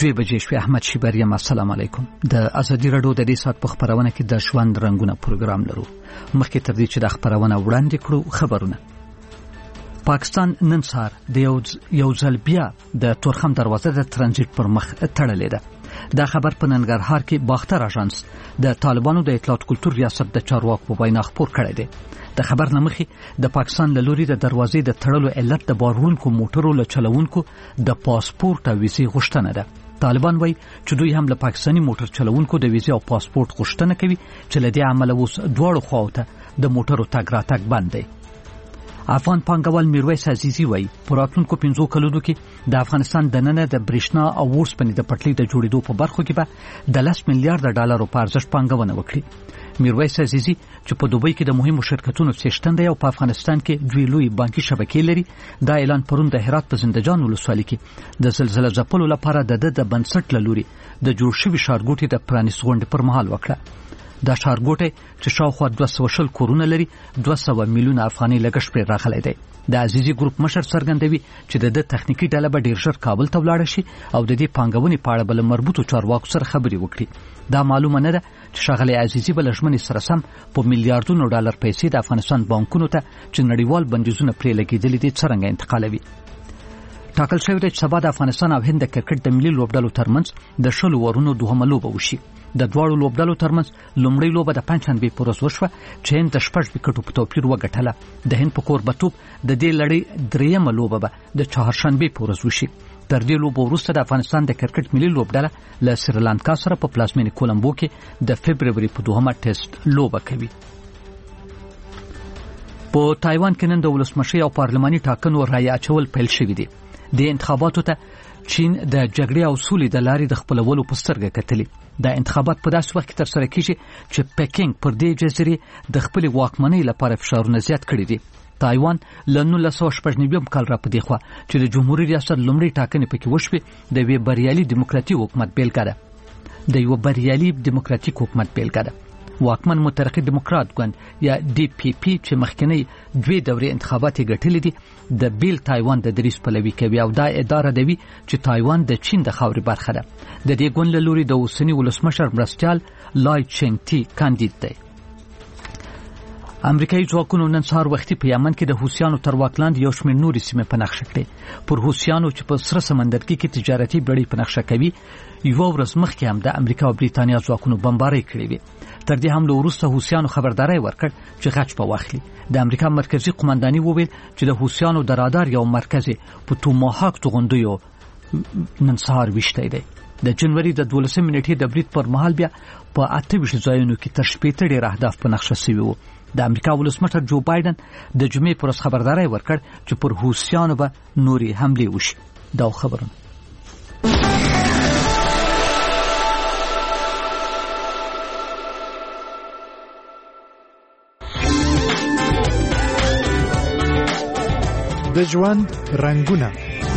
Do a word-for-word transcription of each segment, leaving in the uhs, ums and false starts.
دوی بجې شوې. احمد شیبریم، السلام علیکم. د ازادي رادیو د دې سات په خبرونه کې د ژوند رنگونه پروګرام لرو. مخکې تر دې چې د خبرونه وړاندې کړو خبرونه. پاکستان نن سهار د یو یو ځل بیا د تورخم دروازه د ترانزیت پر مخ تړلې ده. دا خبر په ننګرهار کې باختر اژانس د طالبانو د اطلاعات کلتور ریاست د چارواکو په وینا خبر کړی دی. د خبر نمخې د پاکستان له لوري د دروازې د تړلو علت د بارونکو موټرو له چلوونکو د پاسپورت او ویزې غوښتنه ده. طالبان وایي چې دوی هم له پاکستاني موټر چلوونکو د ویزې او پاسپورت غوښتنه کوي چې له دې عمله اوس دواړو خواو ته د موټرو تګ راتګ بند دی. افغان پانګوال میرویس عزیزي وایي په راتلونکو پنځو کلونو کې د افغانستان دننه د برېښنا او اوسپنې د پټلۍ د جوړېدو په برخو کې به د لس میلیارډ ډالرو په ارزښت پانګونه وکړي. میرویس عزیزي چې په دوبۍ کې د مهمو شرکتونو څښتن دی او په افغانستان کې دوی لوی بانکي شبکې لري، دا اعلان پرون د هرات په زندهجان ولسوالۍ کې د زلزلې ځپلو لپاره د د بنسټ له لوري د جوړ شوي ښارګوټي د پرانیست غونډې پر مهال وکړه. دا ښارګوټی چې شاوخوا دوه سوه شل کورونه لري، دوه سوه میلیونه افغانۍ لګښت پرې راغلی دی. د عزیزي ګروپ مشر څرګندوي چې د د تخنیکی ډله به ډیر ژر کابل ته ولاړ شي او د دې پانګونې په اړه بل مربوطو چارواکو سره خبرې وکړي. دا معلومه نه ده چې ښاغلی عزیزي بل ژمنې سره سم په میلیارډونو ډالر پیسې د افغانستان بانکونو ته چې نړیوال بندیزونه پرې لګېدلي دي څرنګه انتقالوي. ټاکل شوی دی چې سبا د افغانستان او هند د کرکټ د ملي لوبډلو ترمنځ د شلو ورونو دوهمه لوبه وشي. د دواړو لوبډلو ترمنځ لومړی لوبه د پنځشنبې په ورځ وشوه چې هند د شپږ وکټو په توپیر وګټله. د هند په کوربتوب د دې لړۍ درېیمه لوبه به د چهارشنبې په ورځ وشي. تر دې لوبه وروسته د افغانستان د کرکټ ملي لوبډله له سریلانکا سره په پلازمینې کولمبو کې د فبروري په دوهمه ټیسټ لوبه کوي. په تایوان کې نن د ولسمشي او پارلماني ټاکنو رایې اچول پیل شوي دي. د انتخاباتو ته چین د جګړې او سولې د لارې د خپلولو په سترګه کتلي. دا انتخابات په داسې وخت کې ترسره کیږي چې پکینګ پر دې جزیرې د خپلې واکمنۍ لپاره فشارونه زیات کړي دي. تایوان له نولس سوه شپږ نوي کال را پدې خوا چې د جمهوریت ریاست لومړی ټاکنې پکې وشوې د یو بریالي دیموکراتیک حکومت بیلګه ده. د یو بریالي دیموکراتیک حکومت بیلګه ده. واکمن مترقي دیموکرات ګوند یا ډي پی پی چې مخکنی دوی دورې انتخابات ګټلې دي د بیل تایوان د دریس پلوي کوي او دا اداره دوي چې تایوان د چین د خاورې برخه ده. د دې ګوند له لوري د اوسنی ولسمشر مرستيال لای چنګ تی کاندید دی. امریکایي ځواکونو نن سهار وختي په یمن کې د حوثیانو تر واک لاندې یو شمېر نورې سیمې په نقشه کړې. پر حوثیانو چې په سره سمندرګي کې تجارتي بړۍ په نقشه کوي یو ورځ مخکې هم د امریکا او بریتانیا ځواکونو بمبارۍ کړې وې. تر دې هم له وروسته حوثیانو خبرداري ورکړ چې غچ په واخلي. د امریکا مرکزی قومنداني وویل چې د حوثیانو د رادار یو مرکز په توماهاک توغندیو نن سهار وشته دی. د جنوري د دولسمې نیټې د برید پر مهال بیا په اته ویشت ځایونو کې تر شپېته ډېر اهداف په نقشه شوي وو. د امریکا ولسمشر جو بایدن د جمعې پر ورځ خبرداري ورکړ چې پر حوثیانو به نوري حمله وشي. دا خبرونه د ژوند رنگونه.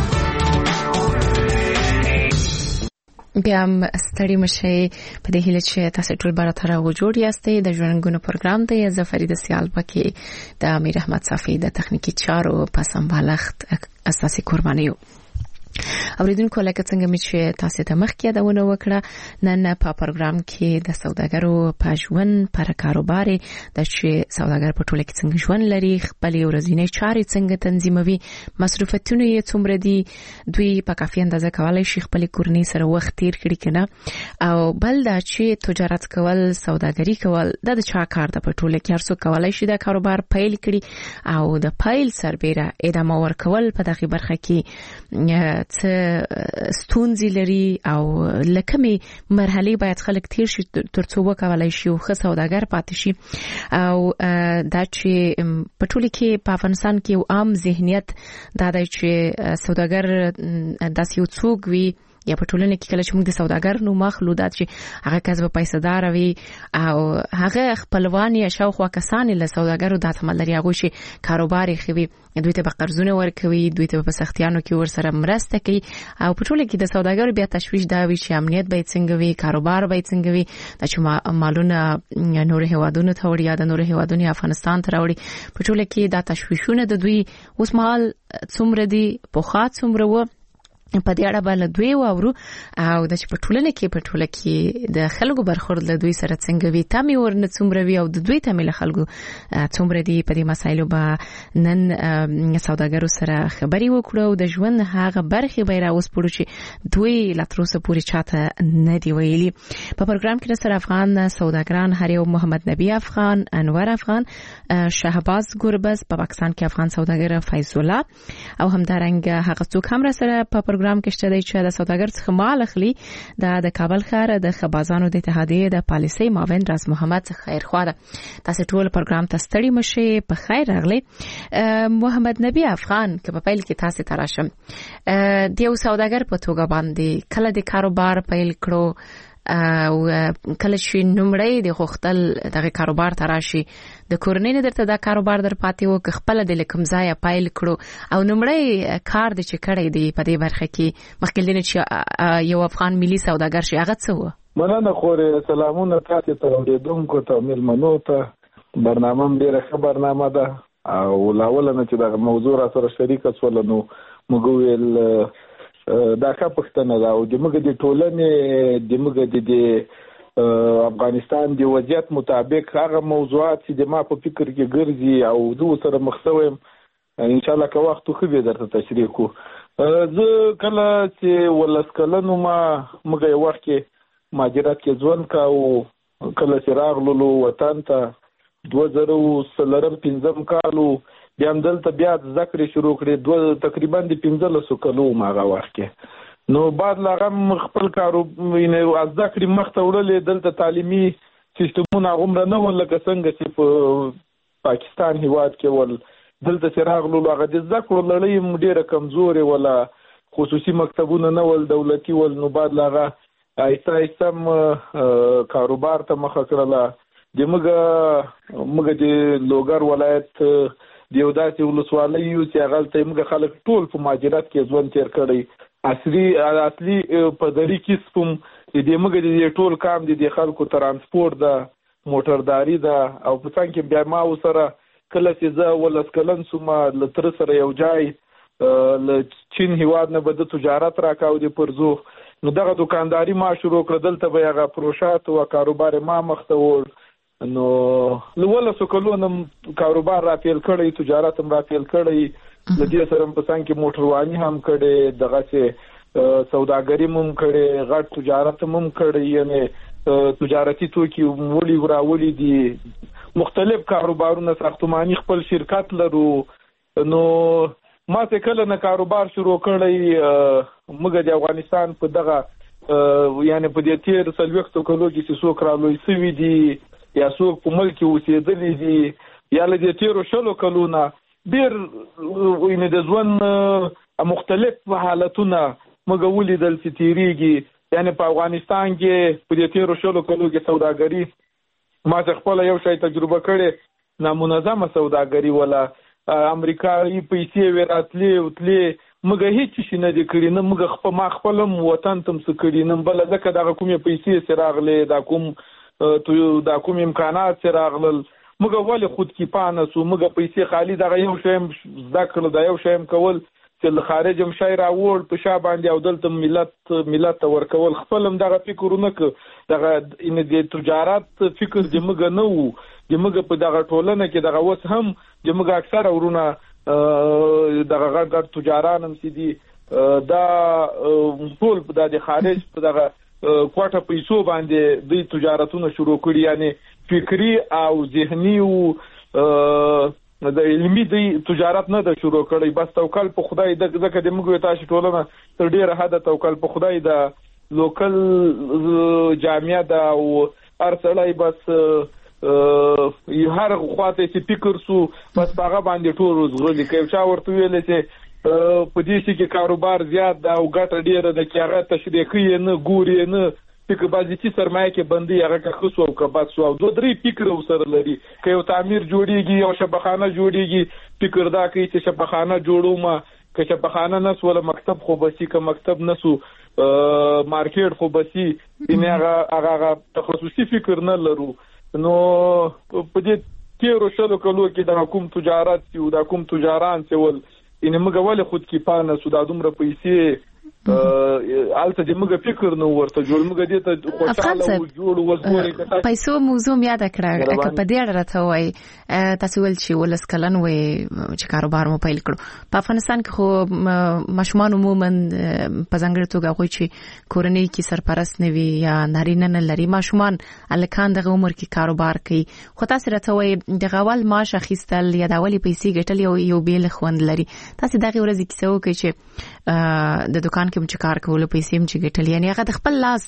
بیا هم ستړي مشي په دې هیله چې تاسو ټول برابر او جوړ یاستئ. د ژوند رنگونه پروګرام دی از فرید سیال پکې د امیر احمد صافی د تخنیکی چارو په سمبالښت اساسي قربانیو. اوریدونکو لکه څنګه چې تاسو ته مخکې یادونه وکړه، نن په پروګرام کې د سوداګرو په ژوند پر کاروبار د چې سوداګر په ټوله کې څنګه ژوند لري، خپل ورځنی چارې څنګه تنظیموي، مصرفاتونه یې څومره دي، دوی په کافي اندازه کولای شي خپل کورنۍ سره وخت تیر کړي کنه، او بل دا چې تجارت کول، سوداګري کول د چا کار ده. په ټوله کې هر څوک کولای شي د کاروبار پیل کړي او د پیل سربېره ادامه ورکول په دغه برخه کې څه ستونزې لري او لکمې مرحلې باید خلک تیر شي ترڅو وکولای شي او ښه سوداګر پاتې شي. او دا چې په ټوله کې په افغانستان کې یو عام ذهنیت دا دی چې سوداګر داسې یو څوک وي یا په ټولنه کې کله چې موږ د سوداګر نو مخلودات چې هغه کسب پیسې دار وي او هغه خپلوان یا شاوخوا کسان له سوداګرو د تملري هغه شي کاروبار خوي، دوی ته به قرضونه ورکوي، دوی ته په سختیانو کې ورسره مرسته کوي. او په ټوله کې د سوداګرو بیا تشویش دا وي چې امنیت به څنګه وي، کاروبار به څنګه وي، چې مالونه نور هوادونو ته وړي یا د نور هوادونو افغانستان ته راوړي. په ټوله کې دا تشویشونه د دوی اوس مهال څومره دي، په خاط څومره و په دې اړه بل دوی وورو او د پټولنې کې پټوله کې د خلکو برخورد له دوی سره څنګه وي تامي ورنه څومره وي او د دوی تامي له خلکو څومره دي په دې مسایلو به نن سوداګرو سره خبري وکړو د ژوند هغه برخه به را وسپړو چې دوی لاتروسه پوری چاته نه دی ویلي په پروګرام کې سره افغان سوداګران هریو محمد نبی افغان انور افغان شهباز ګربز په پاکستان کې افغان سوداګر فیض الله او همدارنګ هغه څوک هم را سره په پروګرام کې شته چې د سوداګر څخه مال اخلي د کابل ښار د خبازانو د اتحادیې د پالیسي معاون راز محمد خیر خواده تاسو ټول پروګرام ته ستړي مشه په خیر راغلي محمد نبی افغان که په پیل کې تاسو تراشم د یو سوداګر په توګه باندې کله د کاروبار پیل کړو او کله چې نومړی د خوختل دغه کاروبار تراشي د کورنۍ درته دا کاروبار در پاتې وو که خپل د لکم ځای پایل کړو او نومړی کار د چې کړی دی په دې برخه کې مخکې دنه چې یو افغان ملي سوداګر شي هغه څه و مننه خورې سلامونه تاسو ته اوریدونکو ته ملمنو ته برنامه ډیره ښه برنامه ده او لاول نه چې دا موضوع را سره شریک شول نو موږ ویل دا کا پښتنه دا او د موږ د ټولنې د موږ د افغانستان د وضعیت مطابق هغه موضوعات چې د ما په فکر کې ګرځي او دوی سره مخسوم ان شاء الله که وخت خو به درته تشریح کو زه کله چې ولسکلنو ما موږ یو وخت کې ماجرات کې ځوان کا او کله چې راغلو وطن ته دوه زره سلرم پنځم کالو بیا هم دلته بیا ذکر شروع کړي دوه تقریبا د پنځلسو کلو ماغه وخت کې نو بعد لاغه خپل کارو یې از ذکر مخته وړلې دلته تعلیمي سیستمونه غومره نه ولکه څنګه چې په پاکستان هیواد کې ول دلته چې راغلو هغه د ذکر لړۍ ډیره کمزوري ولا خصوصي مکتبونه نه ول دولتي ول نو بعد لاغه ایسته ایسته کاروبار ته مخه کړله د موږ موږ د لوګر ولایت دیو داسې ولسوالۍ یو چې هغه ته موږ خلک ټول په ماجرات کې ځوان تیر کړی اصلي اصلي په دری کې سپم د موږ د ټول کام د خلکو ترانسپورت ده موټرداري ده او په څنګه کې بیا ما وسره کله چې زه ولسکلن سوم لتر سره یو ځای ل چین هیواد نه بده تجارت راکاو دي پرزو نو دغه دکانداري ما شروع کړ دلته به هغه پروشات او کاروبار ما مخته ور نو لوله سو کلونم کاروبار را پیل کړی تجارت هم را پیل کړی د دې سره په څنګه کې موټرواني هم کړي دغه چې سوداګری هم کړي غټ تجارت هم کړي یعنی تجارتي توکي وړي وراولي دي مختلف کاروبارونه ساختماني خپل شرکت لرو نو ما ته کله نه کاروبار شروع کړی موږ د افغانستان په دغه یعنی په دې تیر سلويختو کلو کې چې څوک رالوي سوي دي یا څوک په ملک اوسېدلي دي یا له دې تیرو شلو کلونه ډېر وینې د ژوند مختلف حالتونه موږ ولیدل چې تیریږي یعنی په افغانستان کې په دې تیرو شلو کلو کې سوداګري ما ته خپل یو شی تجربه کړې نامنظمه سوداګري ولا امریکایي پیسې وراتلې او تلې موږ هیڅ شي نه دي کړی نه موږ خپل ما خپلم وطن تم څه کړی نه بل ځکه دغه کومې پیسې سره راغلې دا کوم تو دا کوم امکانات سره راغلل موږ ولې خود کې پانه سو موږ پیسې خالی دغه یو شی ذکر دا یو شی کول چې خارج هم شای راوړ په شا باندې او دلته ملت ملت ورکول خپلم دغه فکرونه ک دغه ان د تجارت فکر د موږ نه وو د موږ په دغه ټولنه کې دغه وس هم د موږ اکثر ورونه دغه غړ غړ تجاران هم سي دي دا ټول د خارج په دغه کوټه پیسو باندې د تجارتونو شروع کړی یعنی فکری او ذهنی او د علمي د تجارت نه د شروع کړی بس توکل په خدای د ځکه د موږ تاسو ټولنه تر ډیره حد توکل په خدای د لوکل جامعه دا او ارسلای بس یو هر خواته چې فکر سو بس هغه باندې ټول روزغلي کوي چا ورته ویل چې په دې کې کاروبار زیات دا او ګټه ډیره د کیغه تشریحي نه ګوري نه فکر بازي چې سرمایه کې بندي هغه که خصو او که بس او دوه درې فکر وسره لري که یو تعمیر جوړیږي او شبخانه جوړیږي فکر دا کوي چې شبخانه جوړو ما که شبخانه نس ولا مکتب خو بسي که مکتب نسو مارکیټ خو بسي ان هغه هغه تخصصي فکر نه لرو نو په دې تیرو شلو کلو کې د حکومت تجارت او د حکومت تجاران چې ول ان موږ ولې خود کې پانه سودا دومره پیسې البته د موږ فکر نو ورته جوړ موږ دې ته خوشاله او جوړ وزګوري پیسو موضوع یاد کړه که په دې اړه راته وای تاسو ول چې ولس کلن وې چې کاروبار مو پیل کړو په افغانستان کې خو ماشومان عموما په ځانګړي توګه غوي چې کورنۍ کې سرپرست نه وي یا نارینه نه لري ماشومان الکان دغه عمر کې کاروبار کوي خو تاسو راته وای د غوال معاش اخیستل یا د اولي پیسې ګټل یو یو بیل خوند لري تاسو دغه ورځ کې څه وکړي چې د دکان کې چې کار کول پیسې هم چې ګټل یعنی هغه د خپل لاس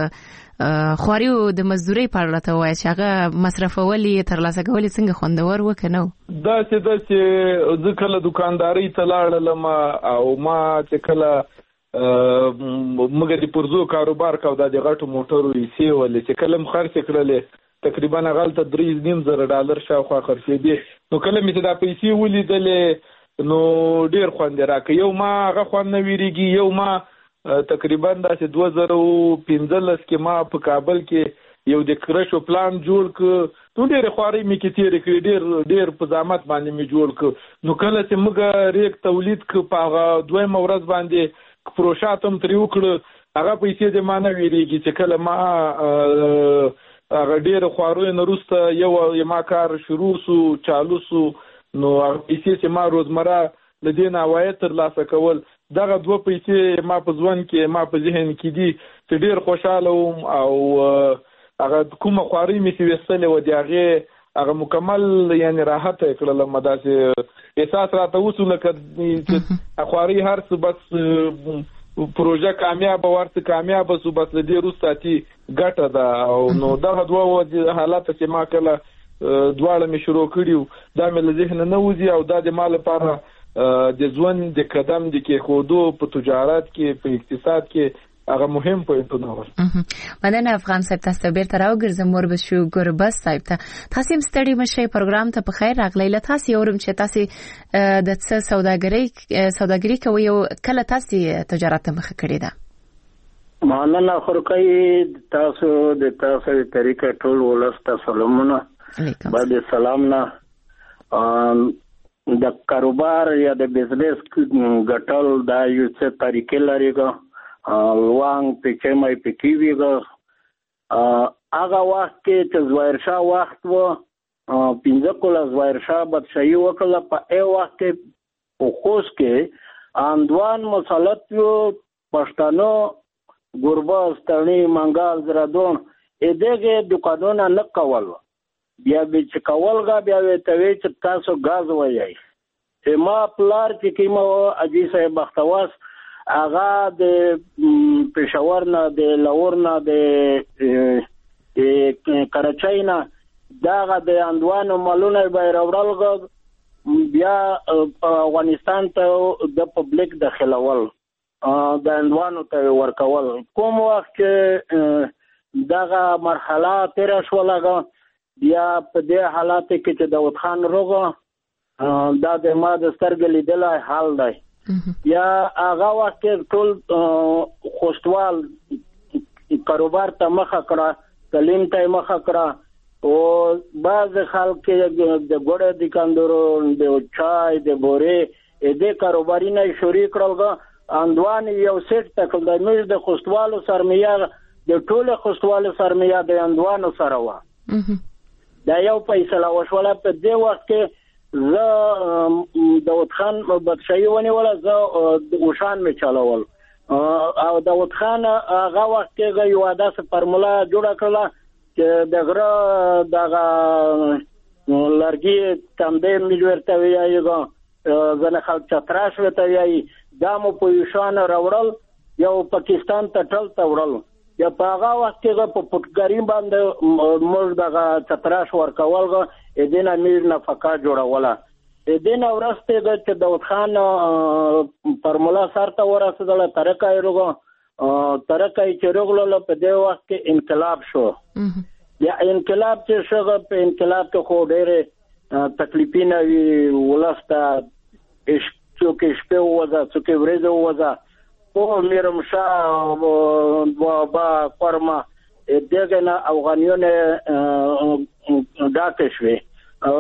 خواريو د مزدوري په اړه ته وایي چې هغه مصرفولي تر لاسه کولي څنګه خوندور وکنه دا چې د چې ځکه دکانداري ته لاړم او ما چې کله موږ د پرزو کاروبار کاو د غټو موټرو یې ولې چې کله خرڅ کړلې تقریبا غلطه درې نیم زره ډالر شاوخوا خرڅې دي نو کله مې دا پیسې ولیدلې نو ډیر خوند راکې یو ما هغه خوند نه ویریږي یو ما تقریبا د دوه زره پنځلس کې ما په کابل کې یو د کرشو پلان جوړ ک نو ډیر خواري مې کې تیر کړی ډیر ډیر په زحمت باندې مې جوړ ک نو کله چې موږ ریک تولید ک په دوه مورز باندې پروشاتم تر یو کړ هغه پیسې د ما نه ویریږي چې کله ما هغه ډیر خوارو نه روسته یو ما کار شروع سو چالو سو نو پیسې چې ما روزمره د دې نوایت تر لاسه کول دغه دوه پیسې ما په ځوان کې ما په ذهن کې دي چې ډیر خوشاله وم او هغه کومه خواري مې چې وستلې و دی هغه هغه مکمل یعنی راحت کړل مداسه احساس راته وسول کړي خواري هر څه بس پروژه کامیاب ورته کامیاب سو بس د دې روساتي ګټه ده او نو دغه دوه حالات چې ما کله دواړه می شروع کړیو دا مې له ذهن نه وځي او دا د مال لپاره د ځوان د قدم د کې خودو په تجارت کې په اقتصاد کې هغه مهم پوینټونه ول مدن افغان صاحب تاسو بیرته راوګرځم مور بشو ګوربس صاحب ته تاسو مستړي مشه پروګرام ته په خیر راغلی له تاسو یورم چې تاسو د څه سوداګری سوداګری کوي او کله تاسو تجارت مخ کړی ده مانه خورکای تاسو د تاسو طریقې ټول ولسته سلامونه بعد سلام نه د کاروبار یا د بزنس ګټل دا یو څه طریقې لري ګا لوان پکې مې پکې ویګا هغه وخت کې چې زویر شاه وخت و پنځه کوله زویر شاه بادشاہي وکړه په ای وخت کې په خوش کې اندوان مسلط یو پښتنو ګورباز تڼي منګال زرادون ا دغه دکانونه نه کول بیا به چې کولګه بیا ته وی چې تاسو غاز وایي چې ما پلار چې کیمو اجي صاحب بختواس اغا د پېښور نه د لاهور نه د کراچۍ نه داغه د اندوانو مالونه به راوړل بیا افغانستان ته د پبلک داخلول د اندوانو ته ورکول کوم وخت داغه مرحله تیر شولغه بیا په دې حالات کې چې داود خان روغه دا د ما د سترګې لیدلای حال دی یا هغه وخت ټول خوشوال کاروبار ته مخه کړه تعلیم ته مخه کړه او بعض خلک د ګوړه د کاندورو د چای د بورې دې کاروباري نه شروع کړل اندوان یو سیټ تکل د مې د خوشوالو سرمایه د ټول خوشوالو سرمایه د اندوانو سره و دا یو فیصله وشوله په دې وخت کې زه داود خان بادشاہي ونیوله زه اوشان مې چلول او داود خان هغه وخت کې یو داسې فرموله جوړه کړله چې د غره دغه لرګي تمدې مې ورته ویایي ځنه خلک چتراش ورته ویایي دا مو په اوشان راوړل یو پاکستان ته ټل ته وړل یا په هغه وخت کې په پټګاری باندې موږ دغه چتراش ورکول غو اذن امیر نفقه جوړوله اذن ورسته د چې داود خان فرمولا سره ورسېدل ترکای روغو ترکای چې روغله په دې وخت کې انقلاب شو یا انقلاب چې شوه په انقلاب کې خو ډېر تکلیفونه وی ولسته څوک شپه وځه څوک ورځ وځه او میرم شاه بابا قرما دغه نه افغانیونه داته شوي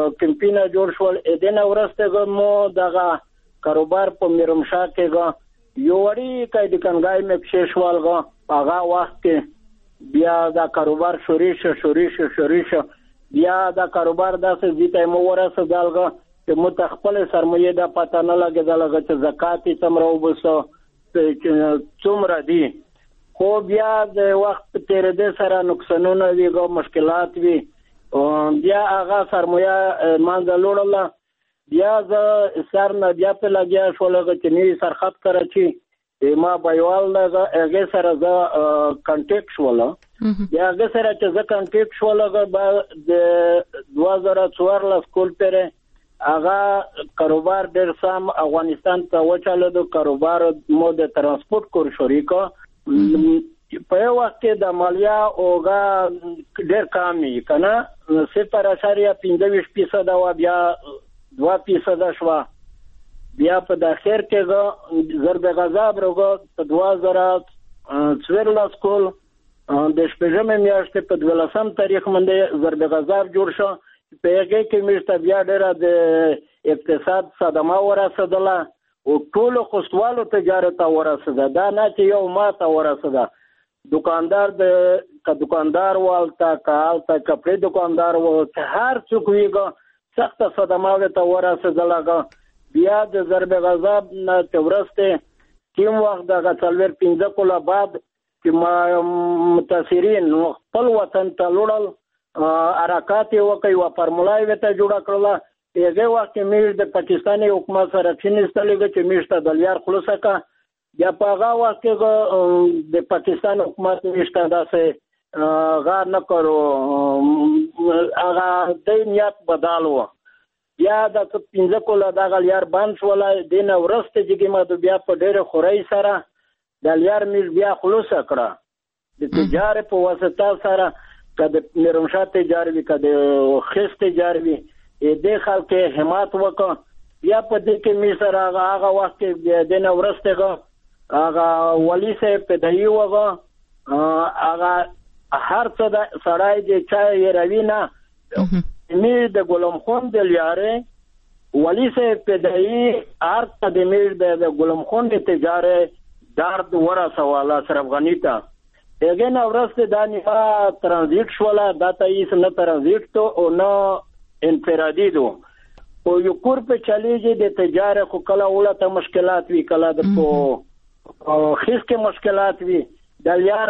کمپینه جوړ شول اذن ورسته مو دغه کاروبار په میرم شاه کې یو وړي کای د کنګای مې پښې شوالغه هغه وخت کې بیا دا کاروبار شوري شو شوري شو شوري شو بیا دا کاروبار داسې ځیته مو ورسه دالغه چې متخپل سرمایه د پته نه لګیدلغه چې زکات تمرو وبسو څومره دي خو بیا د وخت تیر دې سره نقصانونه وی غو مشکلات وی بیا هغه سرمایه مانځه لوړله بیا ز سر نه بیا په لګیا شولغه چې نی سرخط کړی چې ما بایوال نه هغه سره ز کانټیکټ شوله بیا هغه سره چې ز کانټیکټ شولغه د دوه هزار څوارلس کول پره هغه کاروبار ډیر سم افغانستان ته وچاله د کاروبار مو د ترانسپورت کور شریکو په یو وخت کې د مالیه اوګه ډیر کمی کنه صفر اشاریه پنځه فیصد او بیا دوه فیصد شو بیا په د اخر کې ضرب غضب وروګه په دوه هزار څوارلس کول د شپږمې میاشتې په دولسم تاریخ باندې ضرب غضب جوړ شو په هغه کې مشته بیا ډیره د اقتصاد صدمه ورسېدله او ټول خصوالو تجارت ورسېده دا نه چې یو ماته ورسېده دکاندار د ک دکاندار والتا کال تا کپڑے دکاندار و هر څوک ویګه سخت صدمه ته ورسېدله بیا د ضرب غضب نه تورسته کوم وخت د غتلور پنځه کوله بعد چې ما متاثرین خپل وطن ته لوړل حرکات وکي او فرمولای وته جوړ کړل هغه وخت مې د پاکستاني حکومت سره چینستلګه چې میشته د لیار خلاصکا یا په هغه وخت کې د پاکستان حکومت میشته داسې غا نه کړو هغه د نیت بدل و یا د پنځه کوله د لیار باندې شولای دین ورسته چې ما د بیا په ډېر خوري سره د لیار مې بیا خلاص کړه د تجارت په واسطه سره کده نرمشات تجارت کده خست تجارت دې خلک همت وکړ بیا په دې کې می سره هغه وخت کې د نو ورسته هغه ولی سه په دایو وغه هغه هر څه د سړای د چای روینا می د ګلم خون د لیاره ولی سه په دای هر څه د می د ګلم خون د تجارت درد ورسه والا سره غنیتا هغه نو ورسته د نیمه ترانزیت شولا د تایس نه ترانزیت ته او نه انفرادي دو او یو کور په چلیږي د تجارت خو کله ولته مشکلات وی کله د په خیس کې مشکلات وی د یار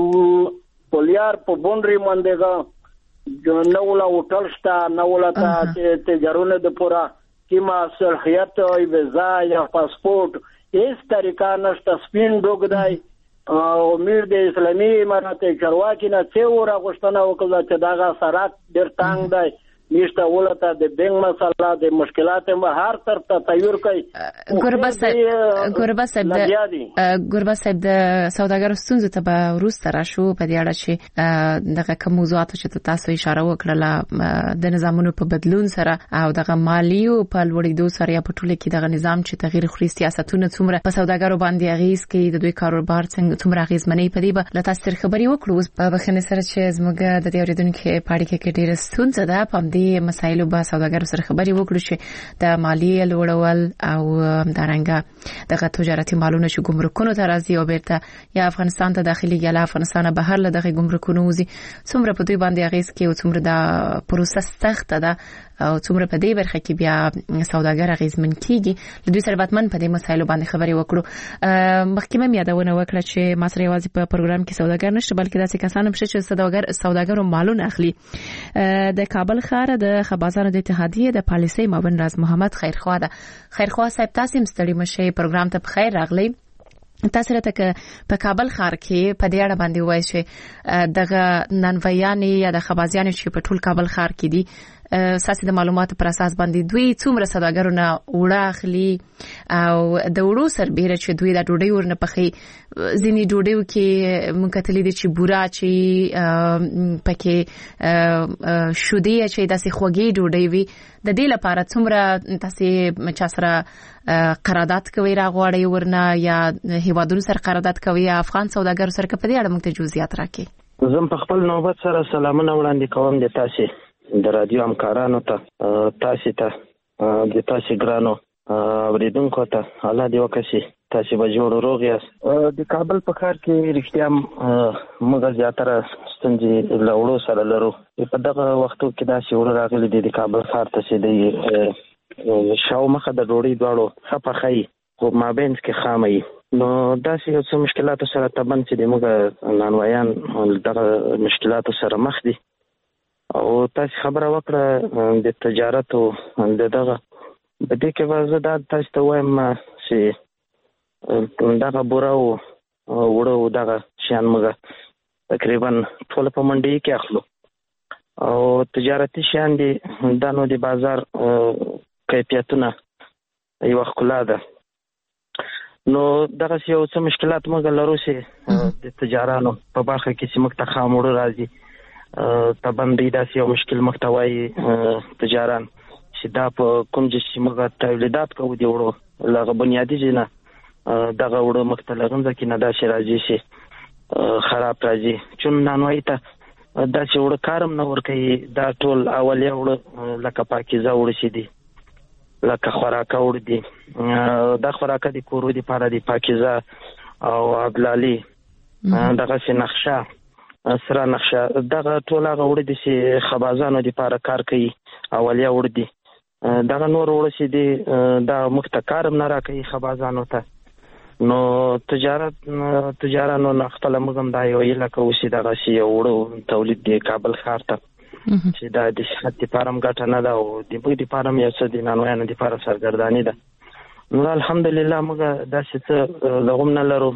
پولیار په بونډري باندې نو ولا هوټل شته نو ولا ته تجارونه د پورا کیما صلاحیت او ویزا یا پاسپورت هیڅ طریقه نشته سپین دوګدای او امیر د اسلامي امارات چرواکي نه څو را غوښتنه وکړه چې داغه سرات ډیر تنگ دی نشته ولته د بنګ مسله د مشکلات به هر طرف ته تیار کوي ګوربا صاحب ګوربا صاحب ګوربا صاحب د سوداګرو ستونزې ته به وروسته راشو په دې اړه چې دغه کوم موضوعات چې تاسو اشاره وکړه د نظامونو په بدلون سره او دغه مالی او په لوړېدو سره یا په ټوله کې دغه نظام چې تغییر خوري سیاستونه څومره په سوداګرو باندې اغیز کوي د دوی کاروبار څنګه څومره اغیزمنې پدې به له تاسو سره خبري وکړو په بخنه سره چې زموږ د دې اوریدونکو په اړه کې ډېر ستونزه ده په دې مسایلو به سوداګرو سره خبري وکړو چې د مالی لوړول او دارنګه دغه تجارتي مالونه چې ګمرکونو ته راځي او بیرته یا افغانستان ته داخلي یا افغانستان بهر له دغه ګمرکونو وزي څومره په دوی باندې اغیز کوي او څومره دا پروسس سخت ده او څومره په دې برخه کې بیا سوداګر اغیزمن کیږي د دوی سره باتمن په دې مسایلو باندې خبري وکړو مخکې مې یادونه وکړه چې ما سره یوازې په پروګرام کې سوداګر نشته بلکې داسې کسان هم شته چې سوداګر سوداګرو مالونه اخلي د کابل ښار د خبازانو د اتحادیې د پالیسي معاون راز محمد خیرخوا ده خیرخوا صاحب تاسو هم ستړي مشه پروګرام ته بخیر راغلی تاسو راته په کابل ښار کې په دې اړه باندې وایي چې دغه ننویانې یا د خبازیانې چې په ټول کابل ښار کې دي اساسي د معلوماتو پر اساس باندې دوی څومره سوداګرونه وړه اخلي او د وړو سربېره چې دوی د ډوډۍ ورنه پخې ځینې ډوډۍ کې مونږ کتلې دي چې بورا چې پکې شودي چې داسې خوږې ډوډۍ وي د دې لپاره څومره تاسو چا سره قرارداد کوي راغواړي ورنه یا هیوادونو سره قرارداد کوي افغان سوداګرو سره په دې اړه موږ ته جزئیات راکړي زم په خپل نوبت سره سلامونه وړاندې کوم د تاسو د رادیو همکارانو ته تاسو ته د تاسو ګرانو اوریدونکو ته الله دې وکړي تاسو به جوړ روغ یاست. د کابل په ښار کې رښتیا موږ زیاتره ستونزې له وړو سره لرو. په دغه وختو کې داسې وړه راغلي دي د کابل ښار ته چې د شاو مخه د ډوډۍ دواړو ښه پخوي خو مابینځ کې خامه وي. نو داسې یو څه مشکلاتو سره طبعا چې د موږ نانوایان دغه مشکلاتو سره مخ دي. او تاسو خبره وکړه د تجارت او د دغه په دې کې به زه دا تاسو ته وایم چې دغه بوره او وړه دغه شیان موږ تقریبا ټول په منډي کې اخلو او تجارتي شیان دي دا نو د بازار کیفیتونه یو ښکلا ده. نو دغه یو څه مشکلات موږ لرو چې د تجارانو په برخه کې چې موږ ته خام وړه راځي طبعا دی داسې یو مشکل موږ ته وایي تجاران چې دا په کوم چې موږ تولیدات کوو د وړو له بنیادي ځای نه دغه وړه موږ ته له غنځه کې نه داسې راځي چې خراب راځي. چون نانوایي ته داسې وړه کارم نه ورکوي. دا ټول اولیه وړه لکه پاکیزه وړه چې دي لکه خوراکه وړه دي دا خوراکه د کورو دپاره د پاکیزه او عبدالعلي دغسې نقشه سره نقشه دغه ټول هغه وړه دي چې خبازانو دپاره کار کوي اولیه وړه دي. دغه نور وړه چې دي دا موږ ته کار هم نه راکوي خبازانو ته. نو تجارت تجارانو نه خپله موږ هم دا یو هیله کوو چې دغسې یو وړه تولید دی کابل ښار ته چې دا د صحت دپاره هم ګټه نه ده او د موږ دپاره هم یو څه د نانوایانو دپاره سرګرداني ده. نو الحمدلله موږ داسې څه له هم نه لرو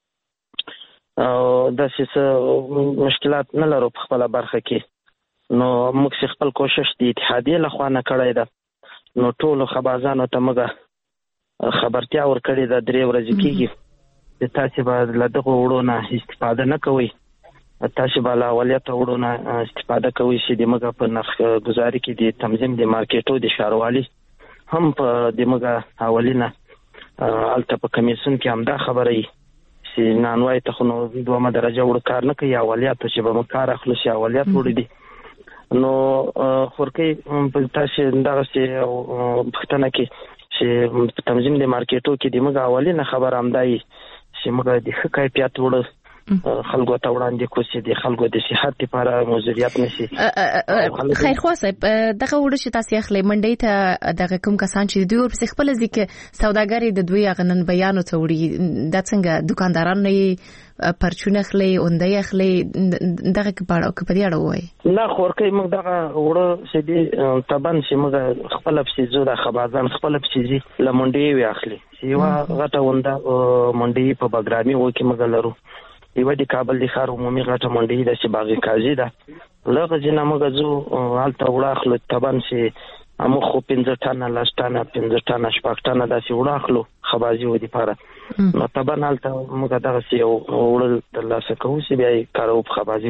او داسې څه مشکلات نه لرو په خپله برخه کې. نو موږ چې خپل کوشش د اتحادیې له خوا نه کړی ده نو ټولو خبازانو ته موږ خبرتیا ورکړې ده درې ورځې کېږي چې تاسې به له دغو وړو نه استفاده نه کوئ. تاسو به له اولیته وړو نه استفاده کوئ چې د موږ په نرخ ګزاري کې د تنظیم د مارکیټو د ښاروالي هم په د موږ اولینه هلته په کمیسیون کې همدا خبره وي چې نانوایي ته خو نو دومه درجه وړه کار نه کوي. اولیاتو چې به موږ کار اخلو چې اولیات وړه دي. نو خورکۍ په تاسې دغسې پوښتنه کې چې په تنظیم د مارکیټو کې د موږ اولینه خبره همدا وي چې موږ د ښه کیفیت وړه خلکو ته وړاندې کړو چې د خلکو د صحت لپاره مضریات نشي. خیرخوا صاحب دغه وړه چې تاسو اخلي منډي ته دغه کوم کسان چې دوی ورپسې خپل ځکه سوداګري د دوی غنن بیانو ته وړي د څنګه دکانداران نه پرچونه اخلي اوندې اخلي دغه په اړه اړه وای نه خورکۍ موږ دغه وړه چې دی طبعا چې موږ خپل فسیزو د خبازان خپل فسیزي لمنډي وی اخلي چې یو غټه ونده منډي په بګرامي و کې موږ لرو. یو د کابل د ښار عمومي غټه منډي ده چې باغ قاضي ده لږ ځینې موږ ځو هلته وړه اخلو طبعا چې موږ خو پنځه ټنه لس ټنه پنځه ټنه شپږ ټنه داسې وړه اخلو خبازي و دپاره. نو طبعا هلته موږ دغسې یو وړه ترلاسه کوو چې بیا یې کاروو په خبازي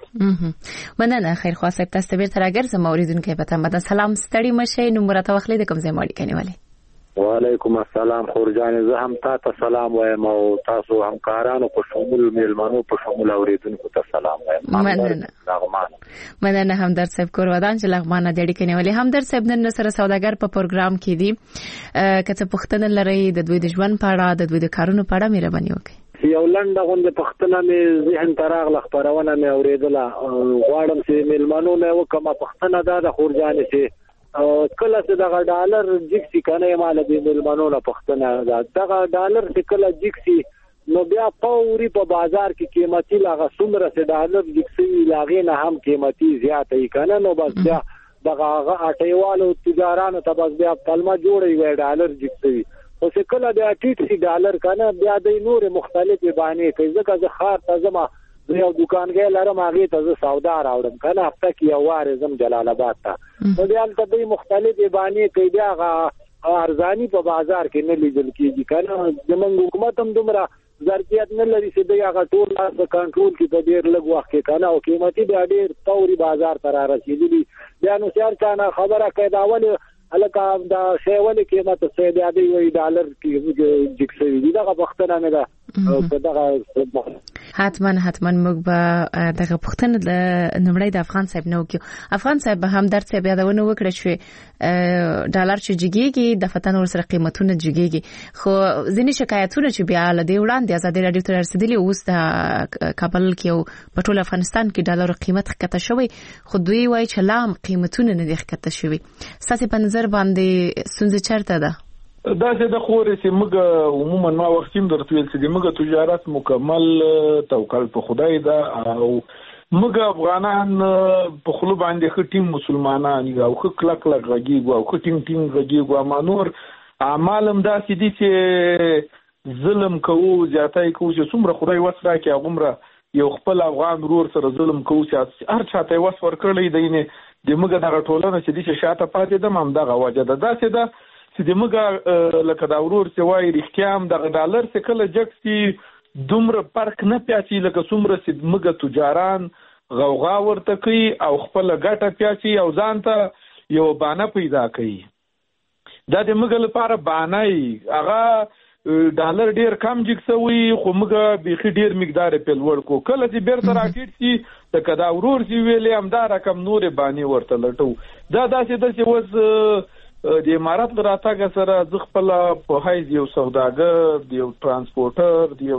وکړي. مننه خیرخوا صاحب تاسو ته بیرته راګرځم اوریدونکي په تمه ده. سلام ستړي مشئ نو مرته واخلئ د کوم ځای مو اړیکه نیولې. وعلیکم السلام خورجان زه هم تاسو سلام وایم او تاسو همکارانو په شمول میلمنو په شمول اوریدونکو ته سلام وایم. مننه مننه همدرد صاحب کور ودان چې لغمان د اړیکې نیولې. همدرد صاحب نن سره سوداګر په پروګرام کې دي کته پښتنه لري د دوی د ژوند په اړه د دوی د کارونو په اړه مهرباني وکړئ. یو لنډه غونډه پښتنه مې ذهن تراغله خبرونه مې اوریدله غواړم چې میلمنو مې وکم پښتنه دا د خورجان چې کله چې دغه ډالر جکسي کنه مال د میلمنو نه پښتنه دغه ډالر چې کله جکسي نو بیا فوري په بازار کې قیمتي لاغه څومره چې ډالر جکسي لاغې نه هم قیمتي زیات ای کنه نو بس بیا دغه اټیوالو تجارانو ته بس بیا پلمه جوړي وي ډالر جکسي او چې کله بیا ټیټ سي ډالر کنه بیا د نور مختلفه باندې کوي ځکه چې خار ته زما یو دکانګې لرم هغه ته سودا راوړم کنه هفته کې یو وار زم جلال آباد ته نو بیا ته به مختلفه باندې کوي بیا ارزانی په بازار کې نه لیدل کیږي کنه زمونږ حکومت هم دومره ظرفیت نه لري چې د هغه ټول لاس کنټرول کې په ډیر لږ وخت کې کنه او قیمتي بیا ډیر فوري بازار ته را رسیدلی بیا نو سیار چانه خبره کوي دا ول الکه دا شی ول قیمت څه دی دی وی ډالر کې جکسوي دغه وختونه نه ده دغه حتما حتما موږ به دغه پښتنه د نمړی د افغان صاحب نو کې افغان صاحب هم درته صاحب یادونه وکړه چې ډالر چې جګیږي د فتن ور سره قیمتونه جګیږي خو ځینې شکایتونه چې بیا له دې وړاندې آزادي رادیو ته رسیدلي اوس د کابل کې او په ټول افغانستان کې ډالر قیمت ښکته شوی خو دوی وایي چې لام قیمتونه نه دي ښکته شوی ستاسو په نظر باندې ستونزه چیرته ده؟ دا چې د خورې چې موږ عموما ما وختیم درته ویل چې موږ تجارت مکمل توکل په خدای ده او موږ افغانان په خلو باندې خټیم مسلمانان یو خو کلک کلک غږیږو او خټیم ټیم غږیږو اما نور اعمالم دا چې دي چې ظلم کوو زیاتای کوو چې څومره خدای وسره کې هغه یو خپل افغان ورور سره ظلم کوو چې هر چاته وس ورکړی دی نه د موږ دغه ټولنه چې دي چې شاته پاتې ده هم دغه وجه ده دا چې ده چې د موږ لکه دا ورور چې وایي رښتیا هم دغه ډالر چې کله جګ سي دومره فرق نه پیاچي لکه څومره چې موږ تجاران غوغا ورته کوي او خپل ګټه پیاچي او ځان ته یو بانه پیدا کوي دا د موږ لپاره بانه هغه ډالر ډیر کم جګ سوی خو موږ بيخي ډیر مقدار په لوړ کو کله چې بیرته راکټ سي د کدا ورور چې ویلې هم دا رقم نور باندې ورته لټو دا داسې د څه وس د امارات راتګ سره ځ خپل په حیث یو سوداګر یو ترانسپورټر یو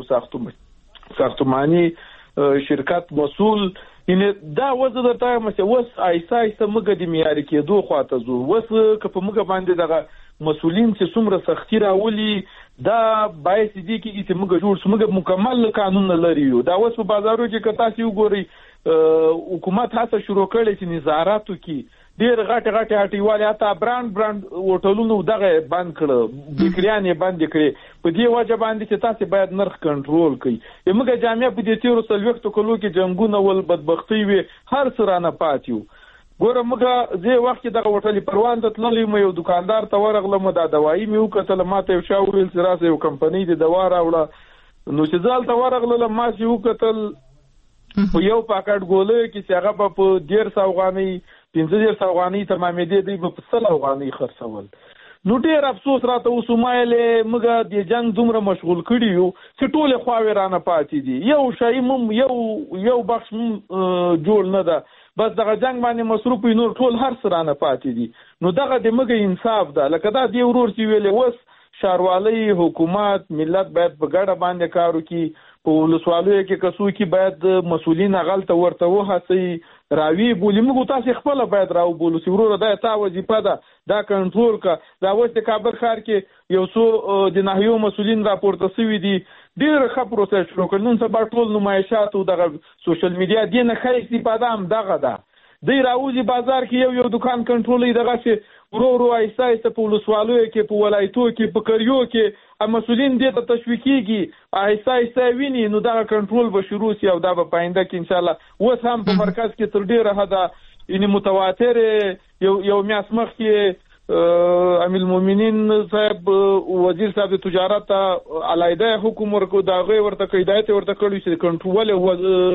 ساختماني شرکت مسؤل ان دا وځه د تایم چې وس ایسا ایسا موږ د معیاري کېدو خواته زو وس که په موږ باندې دغه مسؤلین چې څومره سختي راولي دا باید دي چې موږ جوړ موږ مکمل قانون لري دا وس په بازارو کې کتا سی وګوري حکومت هڅه شروع کړې چې نظاراتو کې ډیر غټ غټ هټیوالې حتی برانډ برانډ هوټلونو دغه بند کړو بیکریان یې بند کړي په دې وجه باندې چې تاسو باید نرخ کنټرول کړئ موږ جامعه په دې تیرو سلوختو کلو کې جنگونه ول بدبختی وي هر سرانه پاتیو ګوره موږ زه وخت دغه هوټلې پروان ته تللی مې یو دکاندار ته ورغلم دا دوايي مې وکړه ماته یو شاورل سراسه یو کمپنی د دوا راوړه نو چې ځل ته ورغلم ما چې وکړل په یو پاکټ ګولې کې چې هغه په ډیر سوغانی پنځه ډیر سوغانی تمامې دي دی په سل افغاني خرڅول نو ډیر افسوس راته وسمایله موږ د جنگ دومره مشغول کړي یو چې ټول خواوې رانه پاتې دي یو شای مم یو یو بخش جوړ نه ده بس دغه جنگ باندې مصروف نور ټول هر سرانه پاتې دي نو دغه د موږ انصاف ده لکه دا دی ورور چې ویلې وس شاروالۍ حکومت ملت باید په ګډه باندې کار وکړي په ولسوالۍ کې کسو کې باید مسؤلین غلطه ورته وهڅي راوي بولې موږ تاسو خپل باید راو بولو چې ورور دا تا وظیفه ده دا کنټرول کا دا وسته کابل ښار کې یو څو د ناحیو مسؤلین راپورته شوی دي ډیر ښه پروسس شروع کړل نن سبا ټول نمایشات او دغه سوشل میډیا دینه خې استفاده هم دغه ده دی راوځي بازار کې یو یو دکان کنټرولې دغه چې ورو ورو ایسا ایسا په ولسوالۍ کې په ولایتو کې په کریو کې مسؤلین دې ته تشویقيږي ایسا ایسا ویني نو دا کنټرول به شروع شي او دا به پاینده کې ان شاء الله اوس هم په مرکز کې تر ډیره حدا ان متواتر یو یو میاسمخ کې امیر المؤمنین صاحب وزیر صاحب د تجارت علایده حکم ورکو داغه ورته هدایت ورته کړی چې کنټرول او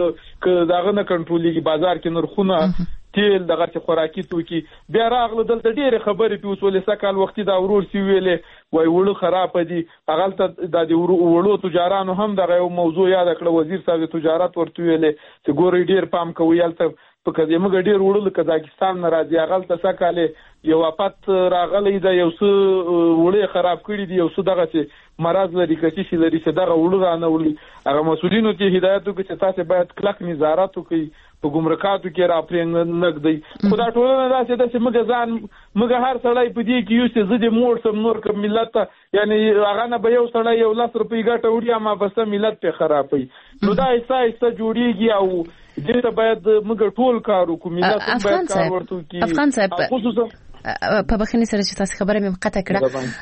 داغه نه کنټرولي بازار کې نرخونه تیل دغه خوراکي توکي بیا راغله دلته ډېر خبرې پیوسولې سکهال وختي دا ورور سی ویلې وای وړو خراب دي هغه ته د وړو تجارانو هم دغه یو موضوع یاد کړ وزیر صاحب تجارت ورته ویلې چې ګورې ډېر پام کوي البته په کله موږ ډېر وړو قزاقستان نه راځي هغه ته سکهاله یو اپات راغلی دا یو څه وړي خراب کړی دي یو څه دغه چې مرز لري کچې شي لري چې دغه وړو رانه ولي هغه مسؤلینو ته هدایت وکړي چې تاسو باید کلک نظارت وکړي په ګمرکاتو کې را پرېنګ نګدي خدا ټولنه داسې د موږ ځان موږ هر سړی په دې کې یو څه زده مور سم نور کوم ملت یعنی هغه نه به یو سړی یو لاس روپۍ ګټه وړي ما بس ملت په خرابوي نو دا ایسا ایسا جوړیږي او دې ته باید موږ ټول کار وکړو ملت باید کار ورته کوي افغان صاحب خصوصا په بخښنې سره چې تاسو خبره مې قطع کړه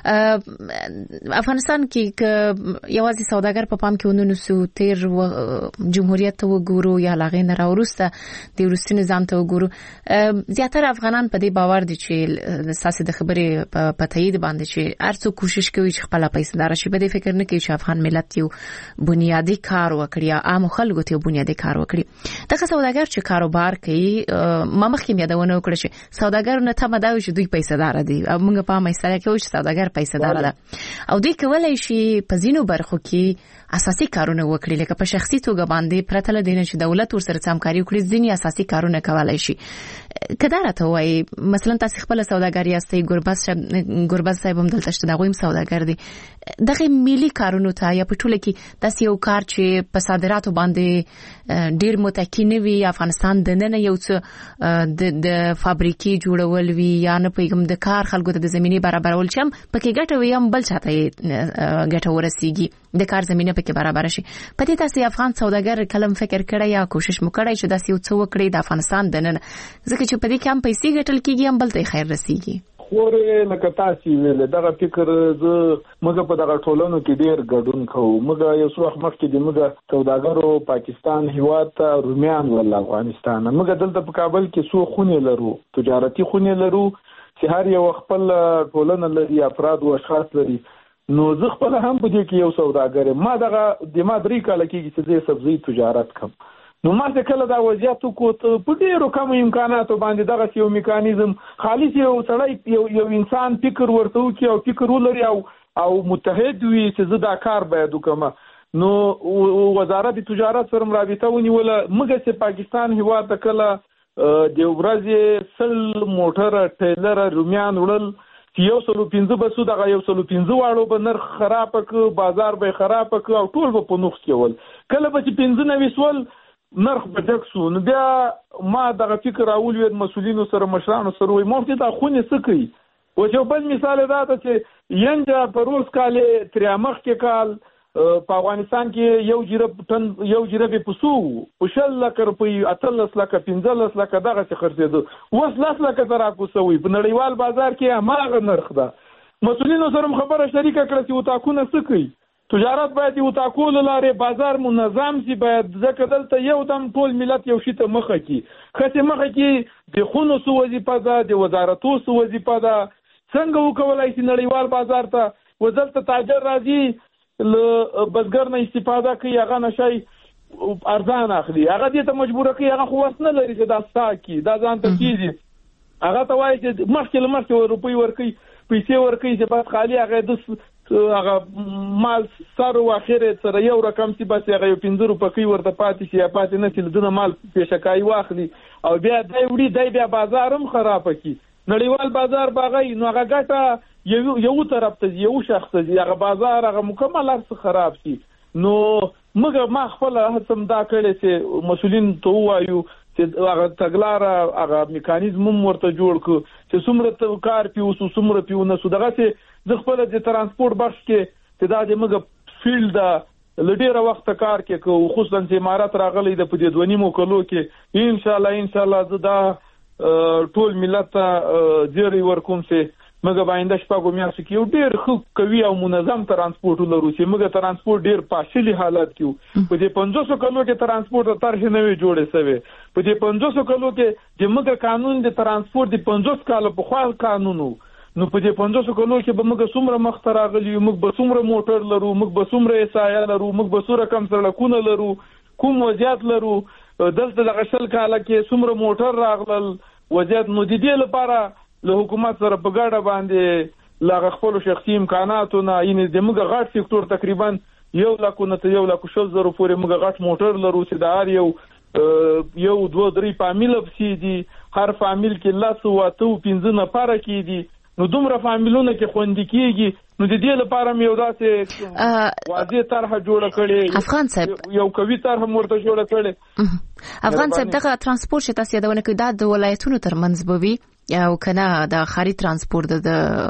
افغانستان کې یوازې سوداګر په پام کې ونونو سو تیر جمهوریت ته وګورو یا لاغې نه راورسته د روسي نظام ته وګورو زیاتره افغانان په دې باور دي چې ساسي د خبرې په تایید باندې چې هرڅو کوشش کوي چې خپل پیسې دار شي په دې فکر نه کوي چې افغان ملت یو بنیادی کار وکړي یا عام خلکو ته بنیادی کار وکړي دغه سوداګر چې کاروبار کوي ما مخکې یادونه وکړه چې سوداګر نه ته مداوي چې دوی پیسې دار دي او موږ په مسله کې وښه سوداګر پیسې دار ده او دوی کولای شي په ځینو برخو کې اساسي کارونه وکړي لکه په شخصي توګه باندې پرته له دې چې دولت ورسره همکاري وکړي ځینې اساسي کارونه کولای شي. کدا راته وایي مثلا تاسو خپل سوداګر یاستئ ګوربز ګوربز صاحب هم دلته شته دغه هم سوداګر دي دغه ملي کارونو ته یا په ټوله کې داسې یو کار چې په صادراتو باندې ډیر متکی نه وي افغانستان د نن یو څه د د فابریکې جوړول وي یا نه پیغام د کار خلکو ته د زميني برابرول چې هم پکې ګټه وي هم بل چاته ګټه ورسیږي د کار زمينه پکې برابر شي. په دې تاسو افغان سوداګر کلم فکر کړی یا کوشش مکړی چې داسې یو څه وکړي د افغانستان د نن ځکه چې په دې کې هم پیسې ګټل کیږي هم بل ته خیر رسیږي. خورې لکه تاسو ویل دغه فکر ز موږ په دغه ټولنو کې ډیر ګډون کوو. موږ یو څو وخت مخکې د موږ سوداګرو پاکستان هیواد ته رومیان ول افغانستان موږ دلته په کابل کې څو خونې لرو تجارتي خونې لرو چې هر یو خپل ټولنه لري افراد او اشخاص لري. نو زه خپل هم په دې کې یو سوداګر ما دغه د ما درې کال کې چې زه سبزی تجارت کوم. نو ما څه کله دا وضعیت کو ته په ډیرو کم امکاناتو باندې دغه یو میکانیزم خالص یو سړی یو یو انسان فکر ورته وکي او فکر ولري او او متحد وي چې زه دا کار باید وکم. نو وزارت تجارت سره رابطه ونیوله موږ چې پاکستان هیواد ته کله د ورځې سل موټر ټیلر رومیان وړل یو سلو پنځه بسو دغه یو سلو پنځه واړو به نرخ خراب ک بازار به خراب ک او ټول به په نوښ کېول کله به چې پنځه نوي سول نرخ به ډک شو. نو بیا ما دغه فکر راول وید مسولینو سره مشرانو سره وي مو ته خونې سکی او چې بل مثال دا ته چې ینجا په روز کال تریامخ کې کال په افغانستان کې یو جرب تن یو جرب پسو پښل لکه په اتلس لکه پنځلس لکه دغه څه خرڅېدو اوس لاس لکه ترا کوسوي په نړیوال بازار کې هغه نرخ ده. مسولینو سره خبره شریکه کړه چې وتاکونه سکی تجارت باید یو تاکول لارې بازار منظم سي باید ځکه دلته یو دم ټول ملت یو شي ته مخه کی خته مخه کی د خونو سو وظیفه ده د وزارتو سو وظیفه ده څنګه وکولای شي نړیوال بازار ته وزارت تاجر راځي ل بزګر نه استفاده کوي هغه نشي ارزان اخلي هغه دې ته مجبور کوي هغه خو وسنه لري چې دا ساکي دا ځان ته کیږي هغه ته وایي چې مخکې لمخکې روپۍ ورکي پیسې ورکي چې بس خالی هغه د هغه مال سره واخره سره یو رقم چې بس هغه پنځه روپۍ ورته پاتې شي پاتې نه چې دنه مال پیشکای واخلي او بیا دای وړي دای بیا بازارم خراب کی نړیوال بازار باغی نو هغه ګټه یو یو طرف ته یو شخص دی هغه بازار هغه مکمل ارڅ خراب شي. نو موږ ما خپل هڅم دا کړی چې مسولین ته وایو چې هغه تګلار هغه میکانیزم ورته جوړ کو چې څومره کار پیوسو څومره پیو نه سو دغه چې د خپل د ترانسپورت بخش کې چې دا د موږ فیلډ لډیره وخت کار کې کو خصوصا چې امارات راغلي د پدې دونی مو کلو کې ان شاء الله ان شاء الله زدا ټول ملت جری ورکوم چې موږ باندې شپږو میاشتو کې یو ډېر خو کوي او منظم ترانسپورت لرو چې موږ ترانسپورت ډېر پاشلي حالت کې په دې پنځوس کلو کې ترانسپورت طرح نه وی جوړې سوي په دې پنځوس کلو کې چې موږ قانون د ترانسپورت د پنځوس کال په خپل قانونو نو په دې پنځوس کلو کې به موږ څومره مخ راغلي موږ به څومره موټر لرو موږ به څومره اسایه لرو موږ به څومره کم سړکونه لرو کوم وضعیت لرو دلته د غشل کاله کې څومره موټر راغلل وضعیت نو د دې لپاره له حکومت سره په ګډه باندې لا خپل شخصي امکاناتونه یعنی د موږ غټ سکتور تقریبا یو لک نه ته یو لک شل زره پورې موږ غټ موټر لرو چې د هر یو یو دوه درې فامیل پسې دي هر فامیل کې لاس واته پنځه نفر کې دي نو دومره فامیلونه کې خوندې کیږي نو د دې لپاره مې یو داسې واضح طرح جوړ کړي افغان صاحب یو کوي طرح مرته جوړ کړي افغان صاحب دغه ترانسپورت چې تاسو یادونه کوي د ولایتونو ترمنځ بوي او کنه د خاري ترانسپورت د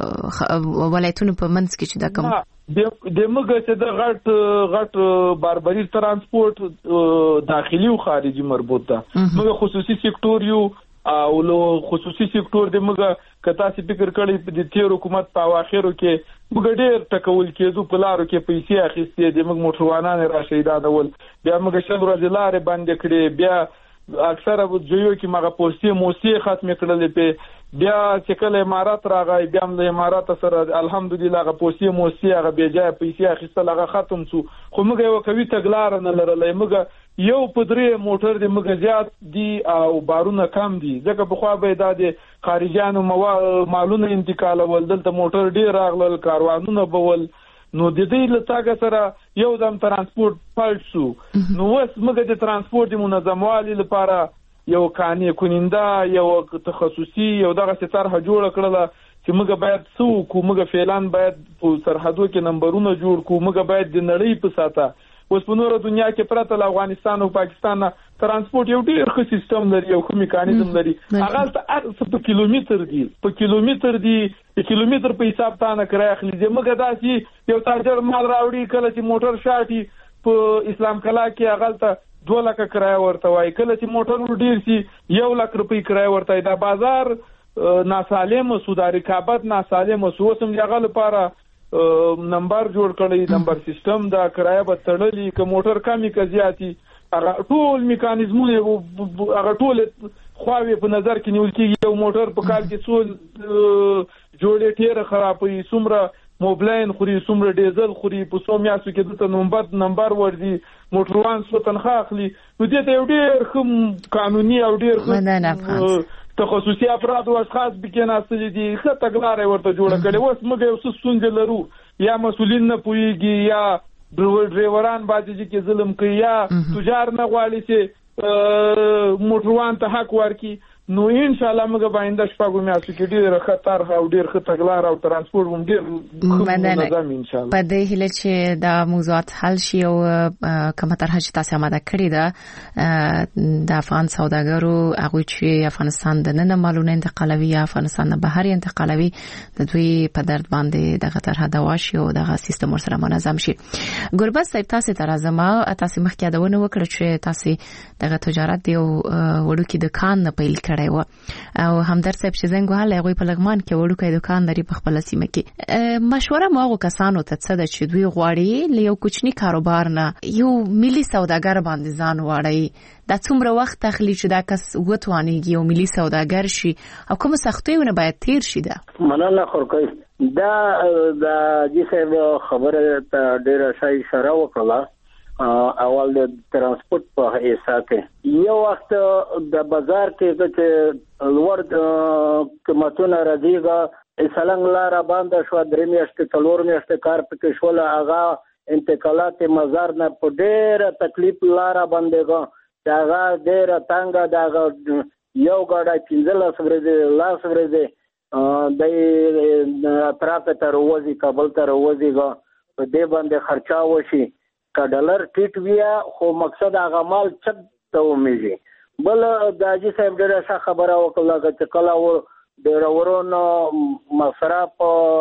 ولایتونو په منځ کې چې دا کوم د موږ چې د غټ غټ باربري ترانسپورت داخلي او خارجي مربوط ده موږ خصوصي سکتور یو او له خصوصي سکتور د موږ کتا چې فکر کړی د تیر حکومت په اواخرو کې موږ ډېر ټکول کېدو په لارو کې پیسې اخیستې د موږ موټروانان را شهیدادول بیا موږ شل ورځې لارې بند کړې بیا اکثره جویو کې مغه پوسټي موسی ختم کړلې په بیا چې کله امارات راغی بیا د امارات سره الحمدلله غو پوسټي موسی هغه بیا ځای پیسې اخیستل هغه ختم شو خو موږ یو کوي تګلار نه لرلې موږ یو په درې موټر د مګزیات دي او بارونه کم دي ځکه په خوا به د خارجيانو مالونه انتقالول دلته موټر ډیر راغلل کاروانونه بول نو د دې لټاګه سره یو دم ترانسپورت پالت شو نو اوس موږ د ترانسپورت منظموالي لپاره یو قانوني کونینده یو تخصصي یو دغه طرحه جوړ کړله چې موږ باید څو کو موږ فعلان باید په سرحدو کې نمبرونه جوړ کو موږ باید د نړۍ په ساته اوس په نورو دنیا کې پرته له افغانستان او پاکستان ترانسپورت یو ډیر ښه سیستم لري یو ښه میکانیزم لري هغه ته په کیلومتر دی په کیلومتر دی په کیلومتر په حساب تانه کرای اخلي موږ داسي یو تاجر مال راوړي کله چې موټر شاټي په اسلام کلا کې هغه ته دو لک کرای ورته وای کله چې موټر ډیر شي یو لک روپۍ کرای ورته دا بازار ناسالم سودا رقابت ناسالم سوسم یغه لپاره نمبر جوړ کړی نمبر سیستم دا کرای به تړلې ک موټر کمی ک زیاتی هغه ټول میکانیزمونه هغه ټول خواوی په نظر کې نیول کېږي یو موټر په کال کې څو جوړې ټیره خرابې سمره موبلاین خوري سمره ډیزل خوري په سو میاسو کې د نمبر نمبر ورځي موټروان څو تنخواه اخلي نو دې ته یو ډیر کوم قانوني او ډیر تخصصي افراد او اشخاص بکیناستل دي ښه تګلارې ورته جوړه کړي اوس موږ یو څه ستونزې لرو یا مسولین نه پوهیږي یا ډرایوران باندې چې ظلم کوي یا تجار نه غواړي چې موټروان ته حق ورکړي نو ان شاء الله موږ باندې شپږو میاشتو کې ډیر خطر او ډیر ښه تګلار او ترانسپورت هم ډیر منظم ان شاء الله په دې هیله چې دا موضوعات حل شي او کومه طرحه چې تاسو آماده کړی ده د افغان سوداګرو هغه چې افغانستان د نن مالونه انتقالوي یا افغانستان نه بهر انتقالوي د دوی په درد باندې دغه طرحه دواشي او دغه سیستم سره منظم شي ګوربت صاحب تاسو ته راځم تاسو مخکې داونه وکړه چې تاسو دغه تجارت دی او وړوکی دکان نه پیل کړی و او همدرد صاحب چې څنګه حاله غوي په لغمان کې وړوکی دکان لري په خپل سیمه کې مشوره ماغو کسانو ته څه ده چې دوی غواړي له یو کوچنی کاروبار نه یو ملي سوداګر باندې ځان واړي دا څومره وخت تخلي چې دا کس وټوانيږي یو ملي سوداګر شي او کوم سختیونه باید تیر شي ده مننه خورکای دا دا چې څه خبره ته ډیره شای اشاره وکړه اول د ترانسپورت په حساب کې یو وخت د بازار کې چې لوړ قیمتونه راځيږي سلنګ لار باندې شو درې میاشتې څلور میاشتې کار پکې شول هغه انتقالات مزار نه په ډېر تکلیف لار باندې هغه ډېر تنګ دا یو غاډه پنځلس ورځې لاس ورځې د اطراف ته روزي کابل ته روزي په دې باندې خرچا وشي کا ډالر ټیټ ویا خو مقصد هغه مال چد ته ومیږي بل د اجي صاحب ډېر ښه خبره وکړه چې کله و د راورونو مصرف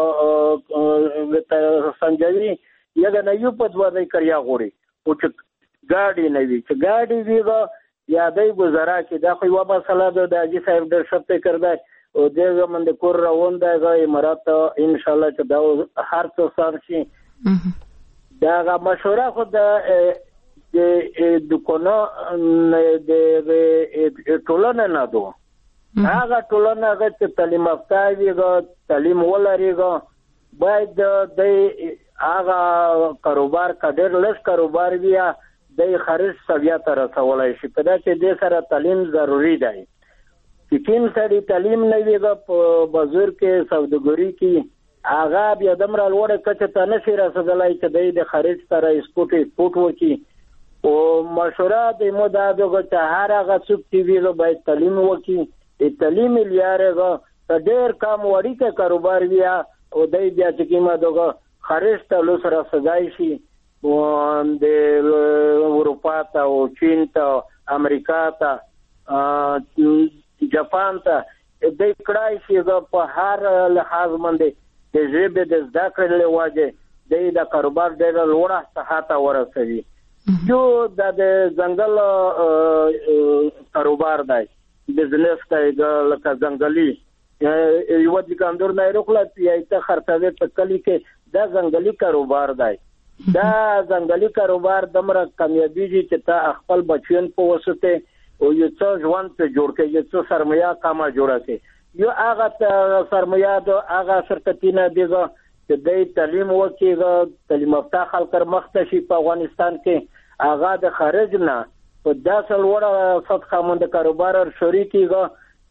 د سنجوي یګه نه یو په دوه ځای کړیا غوري او چې ګاډي نه وي چې ګاډي ویغه یا دای گزارا کې دا خو یو مسله ده د اجي صاحب ډېر شپته کړی او دغه من د کور روان دی امارات ان شاء الله چې دا هر څه سر شي دا مشوره خو د د دکونه د ټولنه نه دو هغه ټولنه چې تعلیم یافته وي تعلیم ولري باید د هغه کاروبار کډر لږ کاروبار وي د خارج سویا ته رسولای شي په دا چې د سره تعلیم ضروری دی چې کوم سړي تعلیم نه وي په بازار کې سوداګري کې هغه بیا دمر لوړه کچه ته نشي رسیدلای چې د خارج سره ایکسپورت ایکسپورت وکي او مشوره د مو دا دغه چې هر هغه څوک چې ویلو باید تعلیم وکي د تعلیم لیاره د ډېر کم وړي کې کاروبار بیا او د بیا چې کیما دغه خارج ته لو سره سګای شي او د اروپا ته او چین ته امریکا ته جاپان ته د کړای شي په هر لحاظ باندې د ژبه د زده کړې له وجه د کاروبار ډېر لوړه سطح ورسوي جو د ځنګل کاروبار دی بزنس کوي لکه ځنګلي یو د کاندور نه روخلات یا ته خرڅوي په کلی کې د ځنګلي کاروبار دی دا ځنګلي کاروبار دمره کامیابیږي چې ته خپل بچیان په وسته او یو څه ژوند ته جوړ کړي یو څه سرمایه کما جوړه کړي یو هغه سرمایه د هغه شرکتونه دیغه چې د تعلیم وکړي تعلیم یافته خلک مخته شي په افغانستان کې هغه د خارج نه په داسې لوړه سطحه باندې کاروبار شریکیږي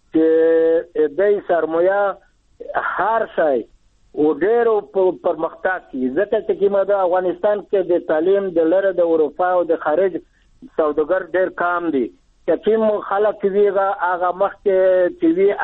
چې د سرمایه هر شي او ډېر پرمختګ کوي. ځکه چې کومه د افغانستان کې د تعلیم د لره د اروپا او د خارج سوداګر ډېر کم دي. چې کوم خلک ویغه هغه مخکې چې وی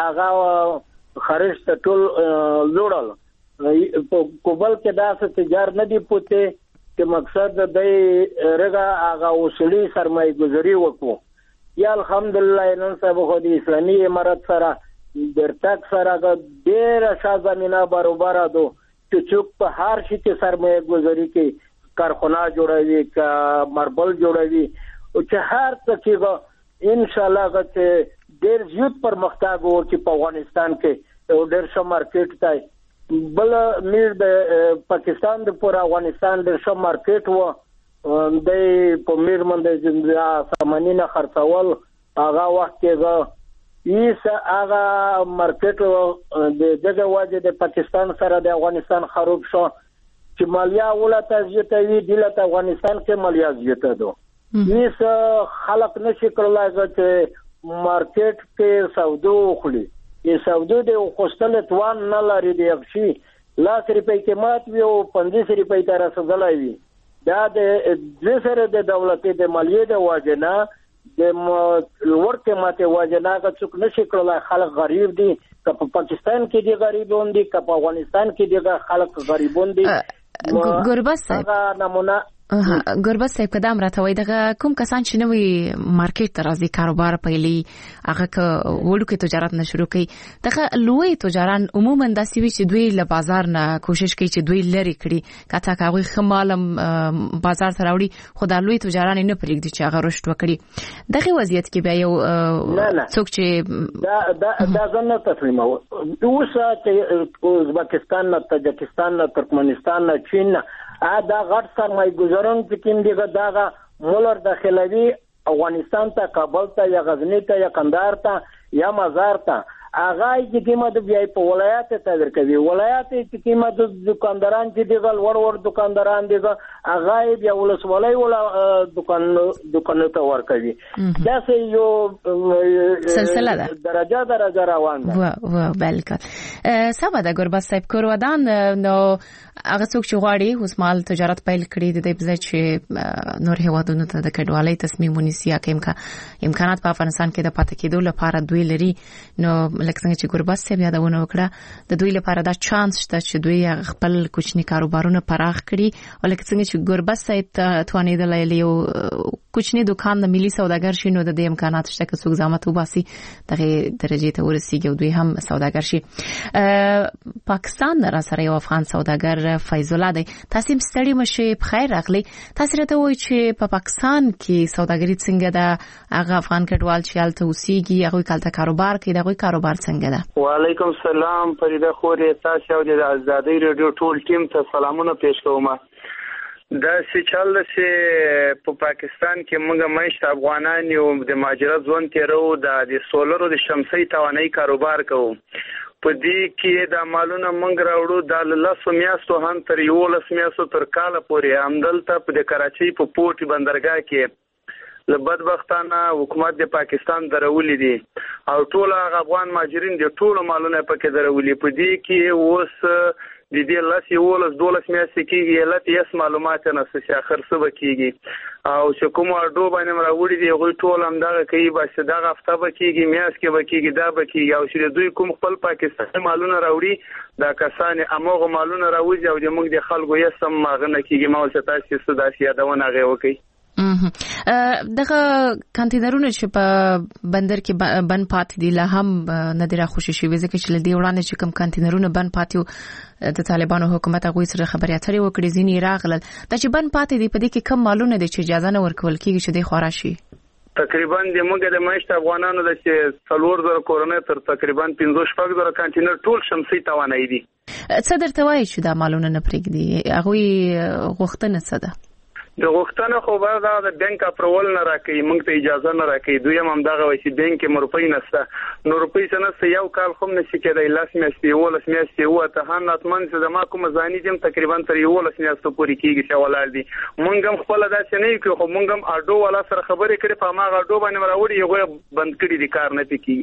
هغه خارج ته ټول لوړل. په کوبل کې داسې تجار نه دی پوتې چې مقصد د رګه هغه وسلي سرمایه گذاري وکړو. یا الحمدلله نن سبا خو د اسلامي امارت سره د تک سره ډېر ښه زمينه برابر ده چې څوک په هر شي کې سرمایه گذاري کوي، کارخانه جوړوي، کا مربل جوړوي او چې هر څه کې ان شاء الله چې ډېر زیات پرمختګ وکړي په افغانستان کې او ډېر ښه مارکیټ دی. بل میر د پاکستان د پورا افغانستان د ښه مارکیټ و د په میر باندې سامانینه خرڅول هغه وخت کې ایس هغه مارکیټ د دغه وجه د پاکستان سره د افغانستان خراب شو چې مالیه ولته زیاتوي دلته افغانستان کې مالیه زیاته ده. ایس خلق نشي کولای چې مارکیټ کې سودو خوري. ی سودو د خوستل توان نه لري دی شي لاس روپۍ قیمت وي او پنځه روپۍ تر رسیدلای وي. دا د زسره د دولتي د مالیې د واجنه د ور قیمت واجنه که څوک نشي کولای. خلک غریب دي، که په پاکستان کې دي غریبون دي، که په افغانستان کې دي خلک غریبون دي. ګوربز صاحب نمونه ګوربز صاحب قدم راته دغه کوم کسان چې نوې مارکیټ ته راځي کاروبار پیلي هغه ک وړو کې تجارت نه شروع کوي دغه لوی تجاران عموما داسې وي چې دوی له بازار نه کوشش کوي چې دوی لری کړي کاته کاوي خمالم بازار ته راوړي خو د لوی تجاران نه پرېږدي چې هغه رشد وکړي. دغه وضعیت کې بیا یو څوک چې دا دا دا ځنه تسلیمو اوس چې ازبکستان نه تاجکستان نه ترکمنستان نه چین نه ا دا غټ سرمایه گذاران چې کوم دغه دغه مولر داخلوي افغانستان ته، کابل ته یا غزنی ته یا کندهار ته یا مزار ته هغه چې کومه د بیا په ولایت ته درکوي. ولایت چې کومه د دکانداران چې دغه ور ور دکانداران دغه هغه بیا ولسوالۍ ولا دکان دکان ته ورکوي. دا سه یو سلسله ده درجه درجه روان ده. وا وا بالکل سبا د ګوربز صاحب کورودان نو هغه څوک چې غواړي اوس مال تجارت پیل کړي د دې بځای چې نور هیوادونو ته د کډوالۍ تصمیم ونیسي یا امکانات په افغانستان کې د پاتې کېدو لپاره دوی لري. نو لکه څنګه چې ګوربز صاحب یادونه وکړه د دوی لپاره دا چانس شته چې دوی خپل کوچني کاروبارونه پراخ کړي او لکه څنګه چې ګوربز صاحب توانیدل یو کوچني دکان د ملي سوداګر شي نو د دې امکانات شته چې څوک زحمت وباسي دغه درجه ته ورسیږي او دوی هم سوداګر شي. پاکستان را سره یو افغان سوداګر فیض الله دی. تاسو ستړي مشه په خیر راغلی. تاسو راته وایئ چې په پاکستان کې سوداګري څنګه ده؟ هغه افغان کډوال چې هلته اوسېږي هغوی کالته کاروبار کوي دغوی کاروبار څنګه ده؟ وعلیکم السلام فریده خورې تاسو او د ازادۍ رادیو ټول ټیم ته سلامونه پیښ کوم. دا چې چل چې په پاکستان کې موږ مېشت افغانان یو د مهاجرت ژوند تیرو د سولر او د شمسي توانایي کاروبار کوو. په دې کې د مالونو موږ راوړو د لاسو میاشتو هم تر یو لس میاشتو تر کاله پورې همدلته په د کراچۍ په پورت بندرګاه کې لبدبختانه حکومت د پاکستان درولې دي او ټول افغان مهاجرین د ټول مالونه پکې درولې. په دې کې اوس د دې لاس یو لس دولس میاشتې کېږي علت یې معلومات نه څه اخر څه بکیږي او چې کوم اډو باندې راوړي دی غوي ټول هم دغه کوي بس دغه هفته بکیږي میاشت کې بکیږي دا بکیږي او چې دوی کوم خپل پاکستان مالونه راوړي دا کسان امغه مالونه راوځي او د موږ د خلکو یې سم ماغنه کېږي ما ولته تاسو څه داسې یادونه غوي وکي. دغه کانټینرونه چې په بندر کې بند پاتې دي لا هم نه دی راخوشي شوي ځکه چې لدی وړاندې چې کوم کانټینرونه بند پاتې د طالبانو حکومت هغه سره خبرې اترې وکړې ځینې راغلل دا چې بند پاتې دي په دې کې کم مالونه دي چې اجازه نه ورکول کیږي چې د خورا شي. تقریبا د موږ د مېشت افغانانو د چې څلور زره کورونه تر تقریبا پنځه شپږ زره کانټینر ټول شمسي توانایي دي. څه درته وایي چې دا مالونه نه پرېږدي هغوی غوښتنه څه ده؟ د غوښتنه خو به دا د بانک اپروول نه راکړي، موږ ته اجازه نه راکړي. دویم هم دغه وایي چې بانک کې روپۍ نشته، نو روپۍ څه نشته، یو کال خو نشي کېدای، لس میاشتې یولس میاشتې وته هم ناتمن چې زما کوم ځاني دیم تقریبا تر یولس میاشتو پورې کېږي چې ولاړ دي. موږ هم خپل داسې نه یو، خو موږ هم اډو والا سره خبرې کړې، په ما اډو باندې راوړي یو بند کړي دي، کار نه پکې.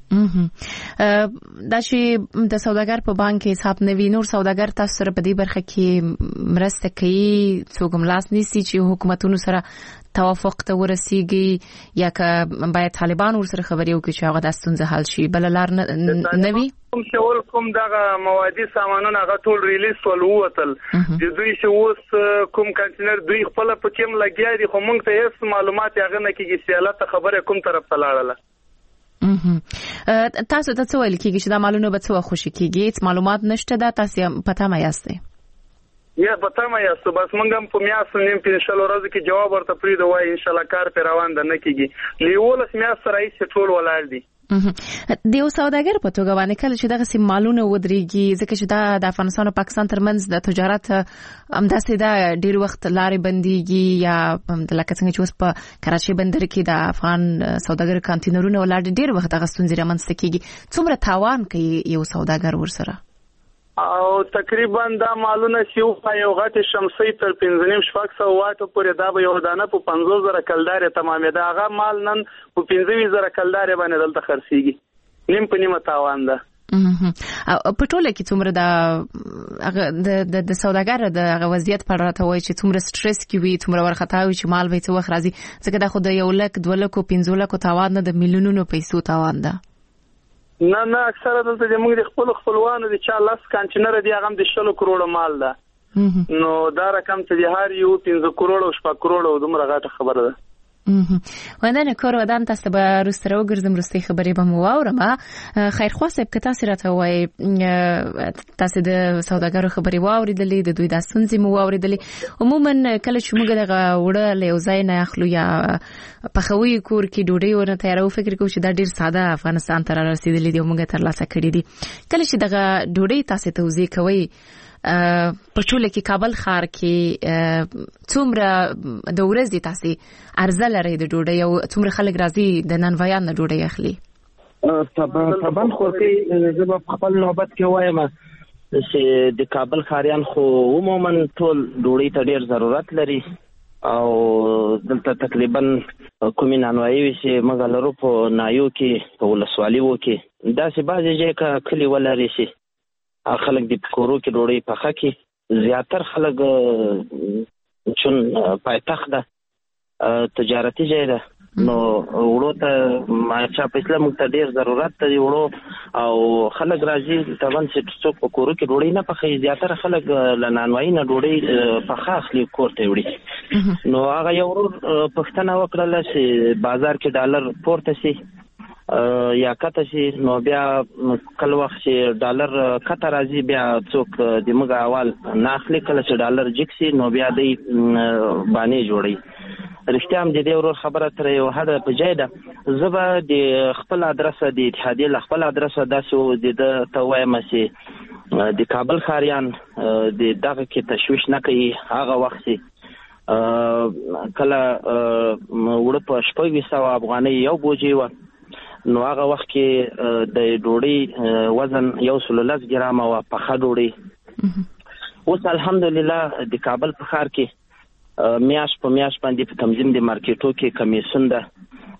دا چې د سوداګر په بانک کې حساب نه وي، نور سوداګر تاسو سره په دې برخه کې مرسته کوي، څوک ملاس نیسي چې حکومتونو سره توافق ته ورسیږي، یا که باید طالبان ور سره خبرې وکړي چې هغه د ستونزې حل شي، بل لار نه وي؟ کوم شول کوم دغه موادي سامانونه هغه ټول ریلیز ول ووتل، د دوی چې اوس کوم کانټینر دوی خپل په کوم لګیا دي، خو موږ ته هیڅ معلومات هغه نه کیږي چې حالت خبره کوم طرف ته لاړله. تاسو ته څه ویل کېږي چې دا معلومه به څه خوشي کېږي؟ هیڅ معلومات نشته، دا تاسو پته ما یاستئ؟ یا پته ما یاستو، بس موږ هم په میاشت نیم پنځه ورځې کې جواب ورته پریږدو، وایي ان شاء الله کار پر روان ده، نه کېږي. لیولس میاشت رئیس ټول ولاړ دي. د یو سوداګر په توګه باندې کله چې دغه سیم مالونه ودرېږي، ځکه چې دا د افغانستان او پاکستان ترمنځ د تجارت همداسې دا ډېر وخت لارې بندېږي، یا لکه څنګه چې اوس په کراچۍ بندر کې د افغان سوداګر کانټینرونه ولاړ دي، ډېر وخت دغه ستونزې رامنځته کېږي. څومره تاوان کوي یو سوداګر ورسره؟ او تقریبا دا مالونه چې په یو غټ شمسي تر پنځه نیم شپږ سوه واټو پورې دا به یو دانه په پنځوس زره کلدارې تمامېده، هغه مال نن په پنځه ویشت زره کلدارې باندې دلته خرڅېږي، نیم په نیمه تاوان ده. په ټوله کې څومره د د سوداګر د هغه وضعیت په اړه راته وایي چې څومره سټرس کې وي، څومره ورخطا وي چې مال به څه وخت راځي، ځکه دا خو د یو لک دوه لکو پنځو لکو تاوان نه، د میلیونونو پیسو تاوان ده. نه نه اکثره دلته د موږ د خپل خپلوانو د چا لاس کانټینر دی، هغه د شلو کروڑو مال ده، نو دا رقم چې د هر یو پنځه کروڑو شپږ کروڑو دومره غټه خبره ده. وندنه کور ودان تاسو به روسترو ګرځم روستي خبرې به مو واورم. خیر خوا صاحب که تاسو راته وای تاسو د سوداګرو خبرې واوریدلې، د دوی د ستونزې مو واوریدلې، عموما کله چې موږ دغه وړه له ځای نه اخلو یا په خوي کور کې ډوډۍ ورنه تیارو، فکر کوم چې دا ډیر ساده افغانستان ته رسیدلې دی او موږ تر لاسه کړې دي. کله چې دغه ډوډۍ تاسو توضیح کوي په ټوله کې کابل ښار کې څومره د ورځې تاسو ارزه لري د ډوډۍ او څومره خلک راځي د ننوایان نه ډوډۍ اخلي؟ طبعا خو کې زه په خپل نوبت کې وایم چې د کابل ښاریان خو عموما ټول ډوډۍ ته ډیر ضرورت لري، او دلته تقریبا کومې نانوایي چې موږ لرو په نایو کې په ولسوالیو کې داسې بعضې ځای کې کلي ولري شي خلک د کورو کې ډوډۍ پخه کې، زیاتر خلک چون پایتخت ده تجارتي ځای ده، نو وړو ته ماچا په اسلام موږ ته ډېر ضرورت دی وړو، او خلک راځي طبعا چې څوک په کورو کې ډوډۍ نه پخوي، زیاتره خلک له نانوایي نه ډوډۍ پخه اخلي کور ته وړي. نو هغه یو ورور پوښتنه وکړله چې بازار کې ډالر پورته شي یا کته شي، نو بیا کله وخت چې ډالر کته راځي بیا څوک د موږ اول نه اخلي، کله چې ډالر جګ شي نو بیا دی باندې جوړي. رښتیا هم د دې ورور خبره تر یو حده په ځای ده. زه به د خپل ادرسه د اتحادیې له خپل ادرسه داسې د ده ته وایم چې د کابل ښاریان د دغه کې تشویش نه کوي. هغه وخت چې کله وړه په شپږ ویشت سوه افغانۍ یو بوجۍ وه، نو هغه وخت کې د ډوډۍ وزن یو سل لس ګرامه وه پخه ډوډۍ. اوس الحمدلله د کابل په ښار کې میاشت په میاشت باندې په تنظیم د مارکیټو کې کمیسیون ده،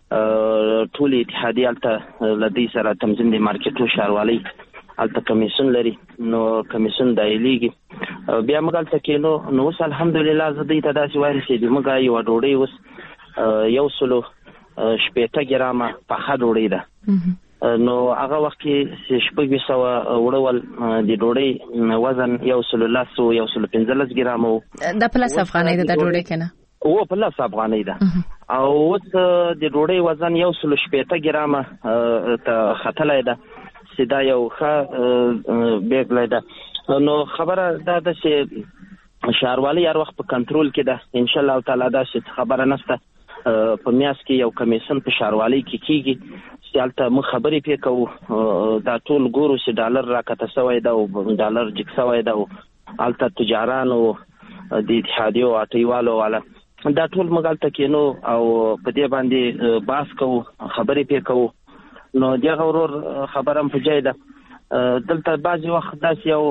ټول اتحادیې هلته له دوی سره تنظیم د مارکیټو ښاروالۍ هلته کمیسیون لري، نو کمیسیون دایلیږي بیا موږ هلته کینو. نو اوس الحمدلله زه دوی ته داسې وایم چې زموږ یوه ډوډۍ اوس یو سلو شپېته ګرامه پخه ډوډۍ ده، نو هغه وخت کې شپږ ویشت سوه وړه ول د ډوډۍ وزن یو سلو لس و یو سلو پنځلس ګرامه و. دا په لس افغانۍ ده د ډوډۍ که نه؟ او په لس افغانۍ ده، او اوس د ډوډۍ وزن یو سلو شپېته ګرامه ته ختلی ده چې دا یو ښه بیګلی ده. نو خبره دا ده چې ښاروالۍ هر وخت په کنټرول کې ده، انشاءالله تعالی داسې خبره نشته. په میاشت کې یو کمیسیون په ښاروالۍ کې کېږي چې هلته موږ خبرې پرې کوو، دا ټول ګورو چې ډالر راکته شوی ده او ډالر جګ شوی ده، او هلته تجارانو د اتحادیو اټیوالو والا دا ټول مګالته کینو او په دې باندې باس کوو خبرې پې کوو. نو دغه ورور خبرم په ځای ده. دلته بعضې وخت داسې یو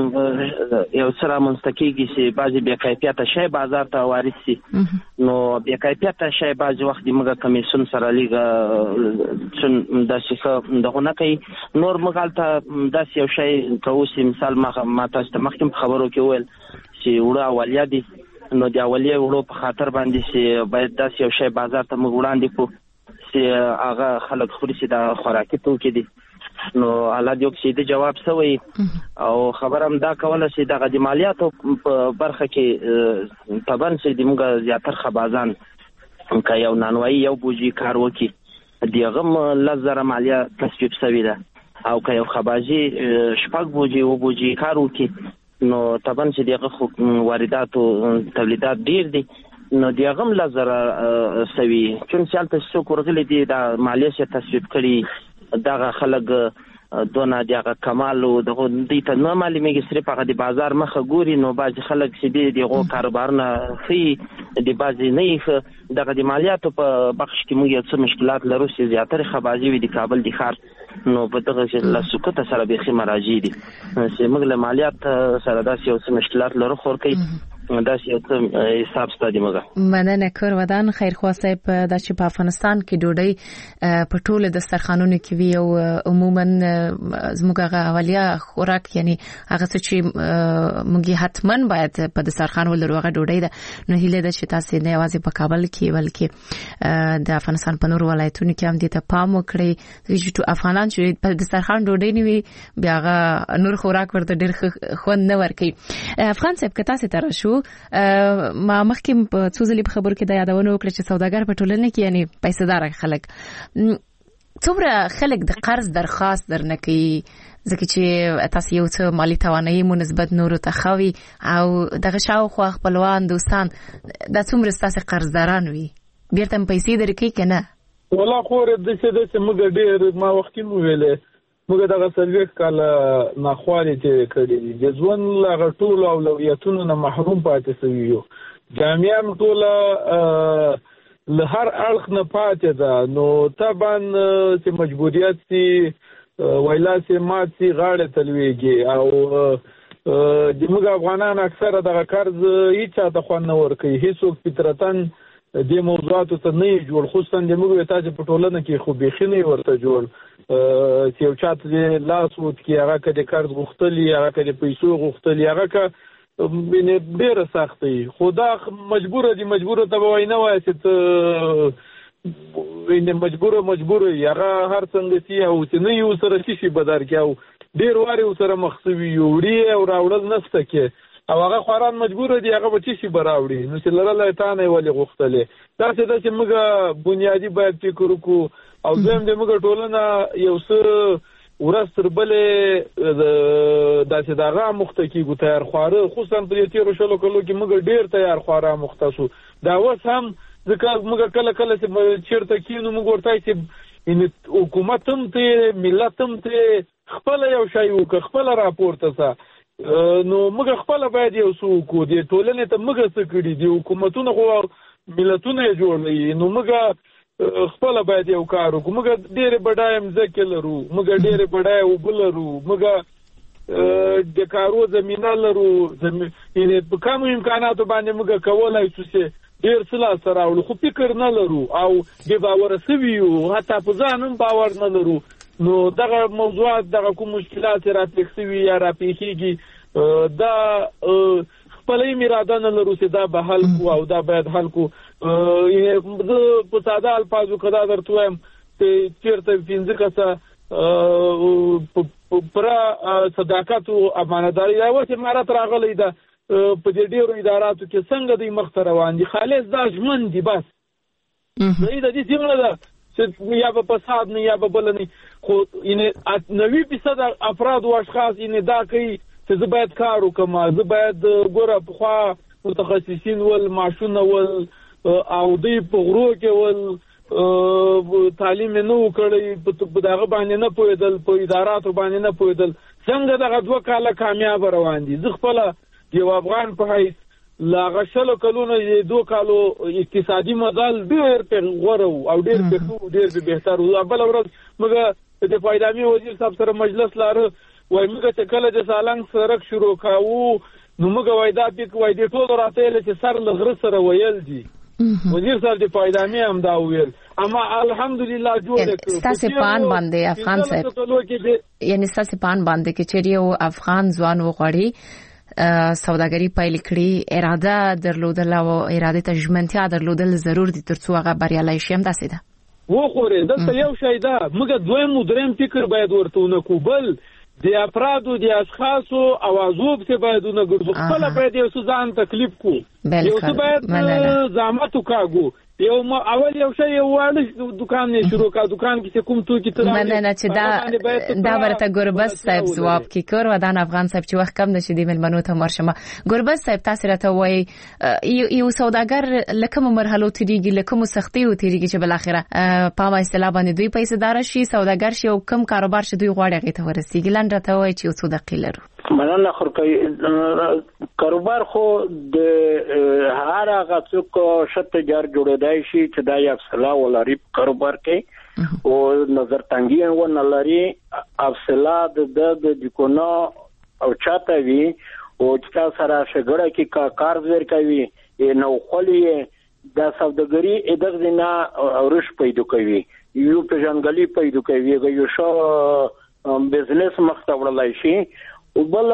یو څه رامنځته کېږي چې بعضې بې کیفیته شی بازار ته وارد شي. نو بې کیفیته شی بعضې وخت د موږ کمیسیون سره لیږه چون داسې ښه دغه نه کوي. نور موږ هلته داسې یو شی کوو چې مثال ما تاسو ته مخکې په خبرو کې وویل چې وړه اولیا دي، نو د اولیا وړو په خاطر باندې چې باید داسې یو شی بازار ته موږ وړاندې کړو چې هغه خلک خوري چې دا خوراکي توکي دي. نو الله دې وکړي د جواب سوی او خبرم دا کوله چې دغه د مالیاتو په برخه کې طبعا چې د موږ زیاتر خبازان که یو نانوایي یو بوجي کار وکړي د هغه هم لس زره مالیه تصویب سوې ده، او که یو خبازي شپږ بوجي اووه بوجي کار وکړي نو طبعا چې د هغه وارداتو تولیدات ډېر دي نو د هغه هم لس زره سوي. چون چې هلته څوک ورغلي دي دا مالیه چې تصویب کړي دغه خلک دونه د هغه کمال و دغه دوی ته نه معلومېږي، صرف هغه د بازار مخه ګوري. نو بعضې خلک چې دي د هغو کاروبارونه ښیي، د بعضې نه یې ښه. دغه د مالیاتو په بخش کې موږ یو څه مشکلات لرو چې زیاترې خبازي وي د کابل د ښار، نو په دغه چې له سکوته سره بیخي مراجع دي چې موږ له مالیات سره داسې یو څه مشکلات لرو. خور کوي داسې یو څه حساب ستا دي موږ. مننه کور ودان خیرخوا صاحب. دا چې په افغانستان کې ډوډۍ په ټولو دسترخوانونو کې وي او عموما زموږ هغه اولیا خوراک یعنی هغه څه چې موږ حتما باید په دسترخوان ولرو هغه ډوډۍ ده. نو هیله ده چې تاسو نه یوازې په کابل کې بلکې د افغانستان په نورو ولایتونو کې هم دې ته پام وکړئ چې ټول افغانان چې په دسترخوان ډوډۍ نه وي بیا هغه نور خوراک ورته ډېر خوند نه ورکوي. افغان صاحب که تاسو ته راشو ما مخکې په څو ځلې په خبرو کې دا یادونه وکړه چې سوداګر په ټولنه کې یعنی پیسېدار خلک څومره خلک د قرض درخواست درنه کوي ځکه چې تاسو یو څه مالی توانایي مو نسبت نورو ته خوي او دغه شاوخوا خپلوان دوستان دا څومره ستاسو قرضداران وي بیرته پیسې درکوي که نه؟ والله خو داسې داسې موږ ډېر ما وختي مو ویلې موږ دغه څلوېښت کاله ناخوالې تېرې کړې دي، د ژوند له هغه ټولو اولویتونو نه محروم پاتې سوي یو. جامعه هم ټوله له هر اړخ نه پاتې ده. نو طبعا چې مجبوریت سي ویلا سي مات سي غاړې ته لوېږي او د موږ افغانان اکثره دغه قرض هېچ چا ته خوند نه ورکوي، هېڅوک فطرتاً دې موضوعاتو ته نه یې جوړ، خصوصا د موږ تاسې په ټولنه کې خو بیخي نه یې ورته جوړ چې یو چا ته لاس وتکي هغه که د قرض غوښتلي هغه که د پیسو غوښتلي هغه که ډېره سخته وي. خو دا مجبوره دي، مجبوره ته به وایي نه وایه چې ته مجبوره مجبوره وي هغه هر څنګه سي او چې نه یې ورسره څه شي به درکړي او ډېر وارې ورسره مخ سوي یو وړي او راوړل نشته کې او هغه خواران مجبوره دي هغه به څه شي به راوړي. نو چې لرله یې تا نه یې ولې غوښتلې. داسې ده چې موږ بنیادي باید فکر وکړو او دویم د موږ ټولنه یو څه ورځ تر بلې داسې د هغه مخته کېږو تیار خواره، خصوصا په دې تېرو شلو کلو کې موږ ډېر تیار خواره مخته شو. دا اوس هم ځکه موږ کله کله چې چېرته کېنو موږ ورته وایي چې حکومت هم ته ملت هم ته خپله یو شی وکړه، خپله راپورته سه. نو موږ خپله باید یو څه وکړو، دې ټولنې ته موږ څه کړي دي، حکومتونه خو ملتونه یې جوړوي، نو موږ خپله باید یو کار وکړو. موږ ډېرې بډایه مځکې لرو، موږ ډېرې بډایه اوبه لرو، موږ د کارو زمینه لرو، یعنې په کمو امکاناتو باندې موږ کولی شو چې ډېر څه لاسته راوړو، خو فکر نه لرو او بې باوره سوي یو، حتی په ځان هم باور نه لرو. نو دغه موضوعات دغه کوم مشکلات را پېښ سوي یا را پېښېږي دا خپله یې اراده نه لرو چې دا به حل کړو او دا باید حل کړو. زه په ساده الفاظو که دا درته وایم چې چېرته پنځه کسه پوره صداقت او امانتداري دا اوس امارت راغلی ده په دې ډېرو اداراتو کې څنګه دوی مخته روان دي، خالص دا ژمن دي بس. صحیح ده، دې څومره ده چې یا به فساد نه یا به بله نه، خو نوي فیصد افراد او اشخاص دا کوي چې زه باید کار وکړم، زه باید ګوره پخوا متخصصین ول معاشونه ول او دوی په غرو کې ول تعلیم نه و کړی، په دغه باندې نه پوهېدل، په اداراتو باندې نه پوهېدل، څنګه دغه دوه کاله کامیاب روان دي. زه خپله یو افغان په حیث لا غشلو کلونه یې دوه کالو اقتصادي مزال ډېر په غوړو او ډېر په ډېر بهتر او بل ورځ موږ د پایدامي وزیر صاحب سره مجلس لاره وای موږ چې کله د سالنګ سړک شروع کاوه نو موږ وای دا پک وای د ټول راته چې سر لغره سره ویل دي وزیر صاحب د پایدامي هم دا ویل اما الحمدلله جوړ کړو تاسو پان باندې افغان صاحب یعنی تاسو پان باندې کې چې یو افغان ځوان وغړي سوداګری پیل کړي اراده درلودل او اراده ته ژمنتیا درلودل ضرور دي ترڅو هغه بریالي شي هم داسې ده و خو دلته یو شی ده موږ دویم مدرم فکر باید ورته ونکو بل د افرادو د اشخاصو اوازو په باید ونګرځو خپل باید یو ځان تکلیف کو یو څه باید زحمت وکاږو یو اول یو شی یو واړه دکان نه شروع کا دکان کې کوم تو کې تر نه نه چې دا دا ورته ګوربس صاحب جواب کې کور ودان افغان صاحب چې وخت کم نشي د ملمنو ته مرشمه ګوربس صاحب تاسو راته وای یو سوداګر لکه مرحله تیریږي لکه سختي او تیریږي چې بل اخره په ما اصطلاح باندې دوی پیسې دار شي سوداګر شي او کم کاروبار شي دوی غواړي غي ته ورسیږي لن راته وای چې څو دقیقې لرو مننه خورکې کاروبار خو د هر هغه څوک شته جار جوړدای شي چې دا یو صلاح ولري کاروبار کې او نظر تنګي و نه لري افصلا د د کونا او چاته وی او چې سره شګړه کې کار ور کوي نو خولي د سوداګری ادغه نه اورش پیدا کوي یو پیژنګلی پیدا کوي یو شو بزنس مختوړلای شي او بل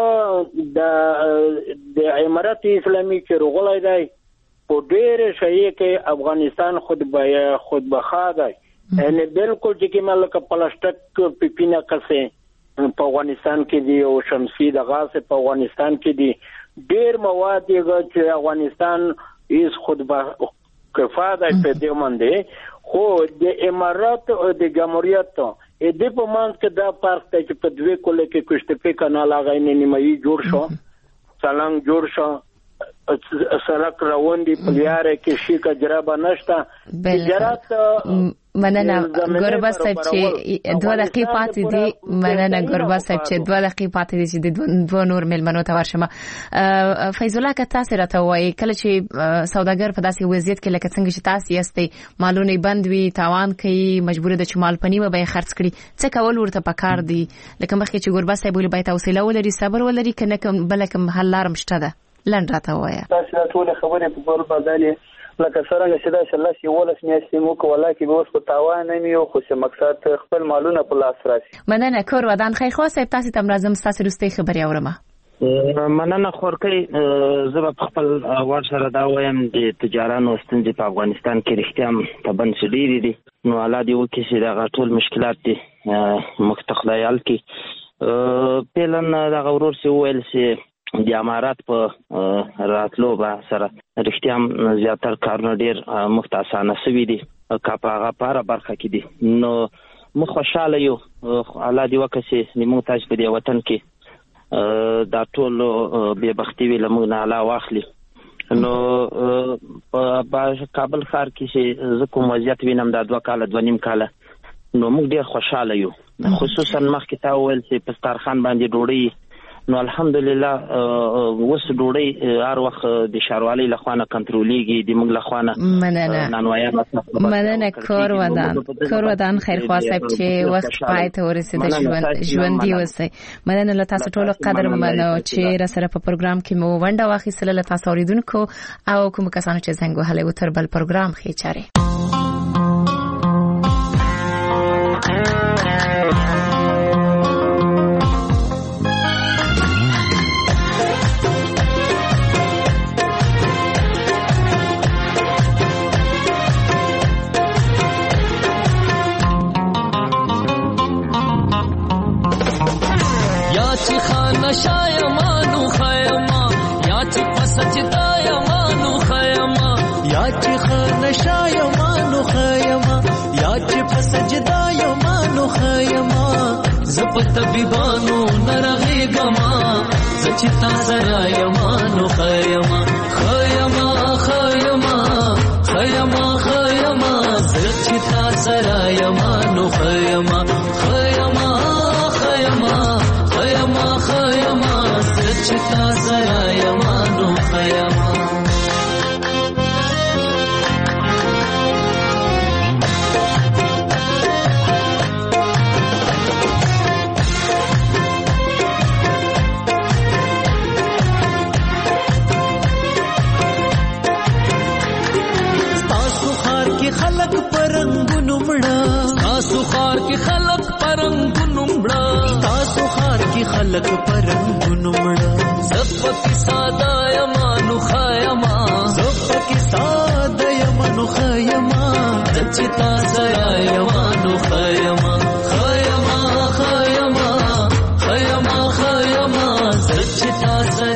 د د امارات اسلامي چې رغولای دی په ډېر شي کې افغانستان خود به خود بخا دی یعنی بالکل چې ملک پلاستیک پیپینا کسه په افغانستان کې دی او شمسي د غاز په افغانستان کې دی ډېر مواد چې افغانستان هیڅ خود به کفاده په دې باندې خو د امارات او د جمهوریت ا دې په مانس کې دا پارک ته چې په دوی کوله کې کوشتپې کانال هغه نیمایي جوړ شو سالنګ جوړ شو سړک روان دي پلیاره کې شي کجرابه نشته تجارت مننه ګوربس صاحب چې دوه دقیقې پاتې دي مننه ګوربس صاحب چې دوه دقیقې پاتې دي چې د دوه نور ملمنو ته ورشم فیض الله که تاسو راته وایي کله چې سوداګر په داسې وضعیت کې لکه څنګه چې تاسو یاستئ مالونه بند وي تاوان کوي مجبور دي چې مال پنی به خرڅ کړي څه کول ورته پکار دي لکه مخکې چې ګوربس صاحب ویل باید حوصله ولري صبر ولري کنه کوم بل کوم حل لار مشته ده لن راته وایي تاسو ټول خبرې په ټول بدلې لکه څنګه چې دا شلس یو ولس میاشتې مو کوله کې به اوس په تاوان نه میو خو چې مقصد خپل مالونه په لاس راشي مننه کور ودان خیر خو صاحب تاسو تم لازم تاسو رسته خبري اورم مننه خورکې زه په خپل وار سره دا وایم د تجارانو ستونزې په افغانستان کې رښتیا په بن شډيري دي نو الله دې وکړي چې دا ټول مشکلات دي مختخلیال کې پلان دا غورور سی ویل سي د امارات په راتلو به سره رښتیا زیاتره کارونه ډیر مختصانه سوي دي کا په هغه پاره برخه کې دي نو مخ خوشاله یو الله دې وکړي چې موږ تاسو په دې وطن کې دا ټول به بختي ویل موږ نه علا واخلي نو په کابل ښار کې چې زه کوم وضعیت وینم دا دوه کاله دوه نیم کاله نو موږ ډیر خوشاله یو خصوصا مخکې تا ویل چې په سترخان باندې ډوړی نو الحمدلله وس ډوړی هر وخت د شاروالي لخوانه کنټرولېږي د موږ لخوانه مننه نانوایان مننه کور ودان کور ودان خیر خوا صاحب چې وخت پای ته ورسېد ژوند ژوندۍ اوسئ مننه له تاسو ټولو قدر منو چې را سره په پروګرام کې مو ونډه واخیستله له تاسو اوریدونکو او کوم کسانو چې زنګ وهلی و تر بل پروګرام ښې چارې طبيبانو نرغي غما زچتا سرا یمانو خیما خیما خیما خیما خیما زچتا سرا یمانو خیما خیما خیما خیما خیما زچتا سرا یمانو خیما پرنګونو مړه تاسو خار کې خلق پرنګونو مړه تاسو خار کې خلق پرنګونو مړه زپکی ساده یمانو خایما زپکی ساده یمانو خایما چې تاسو را یمانو خایما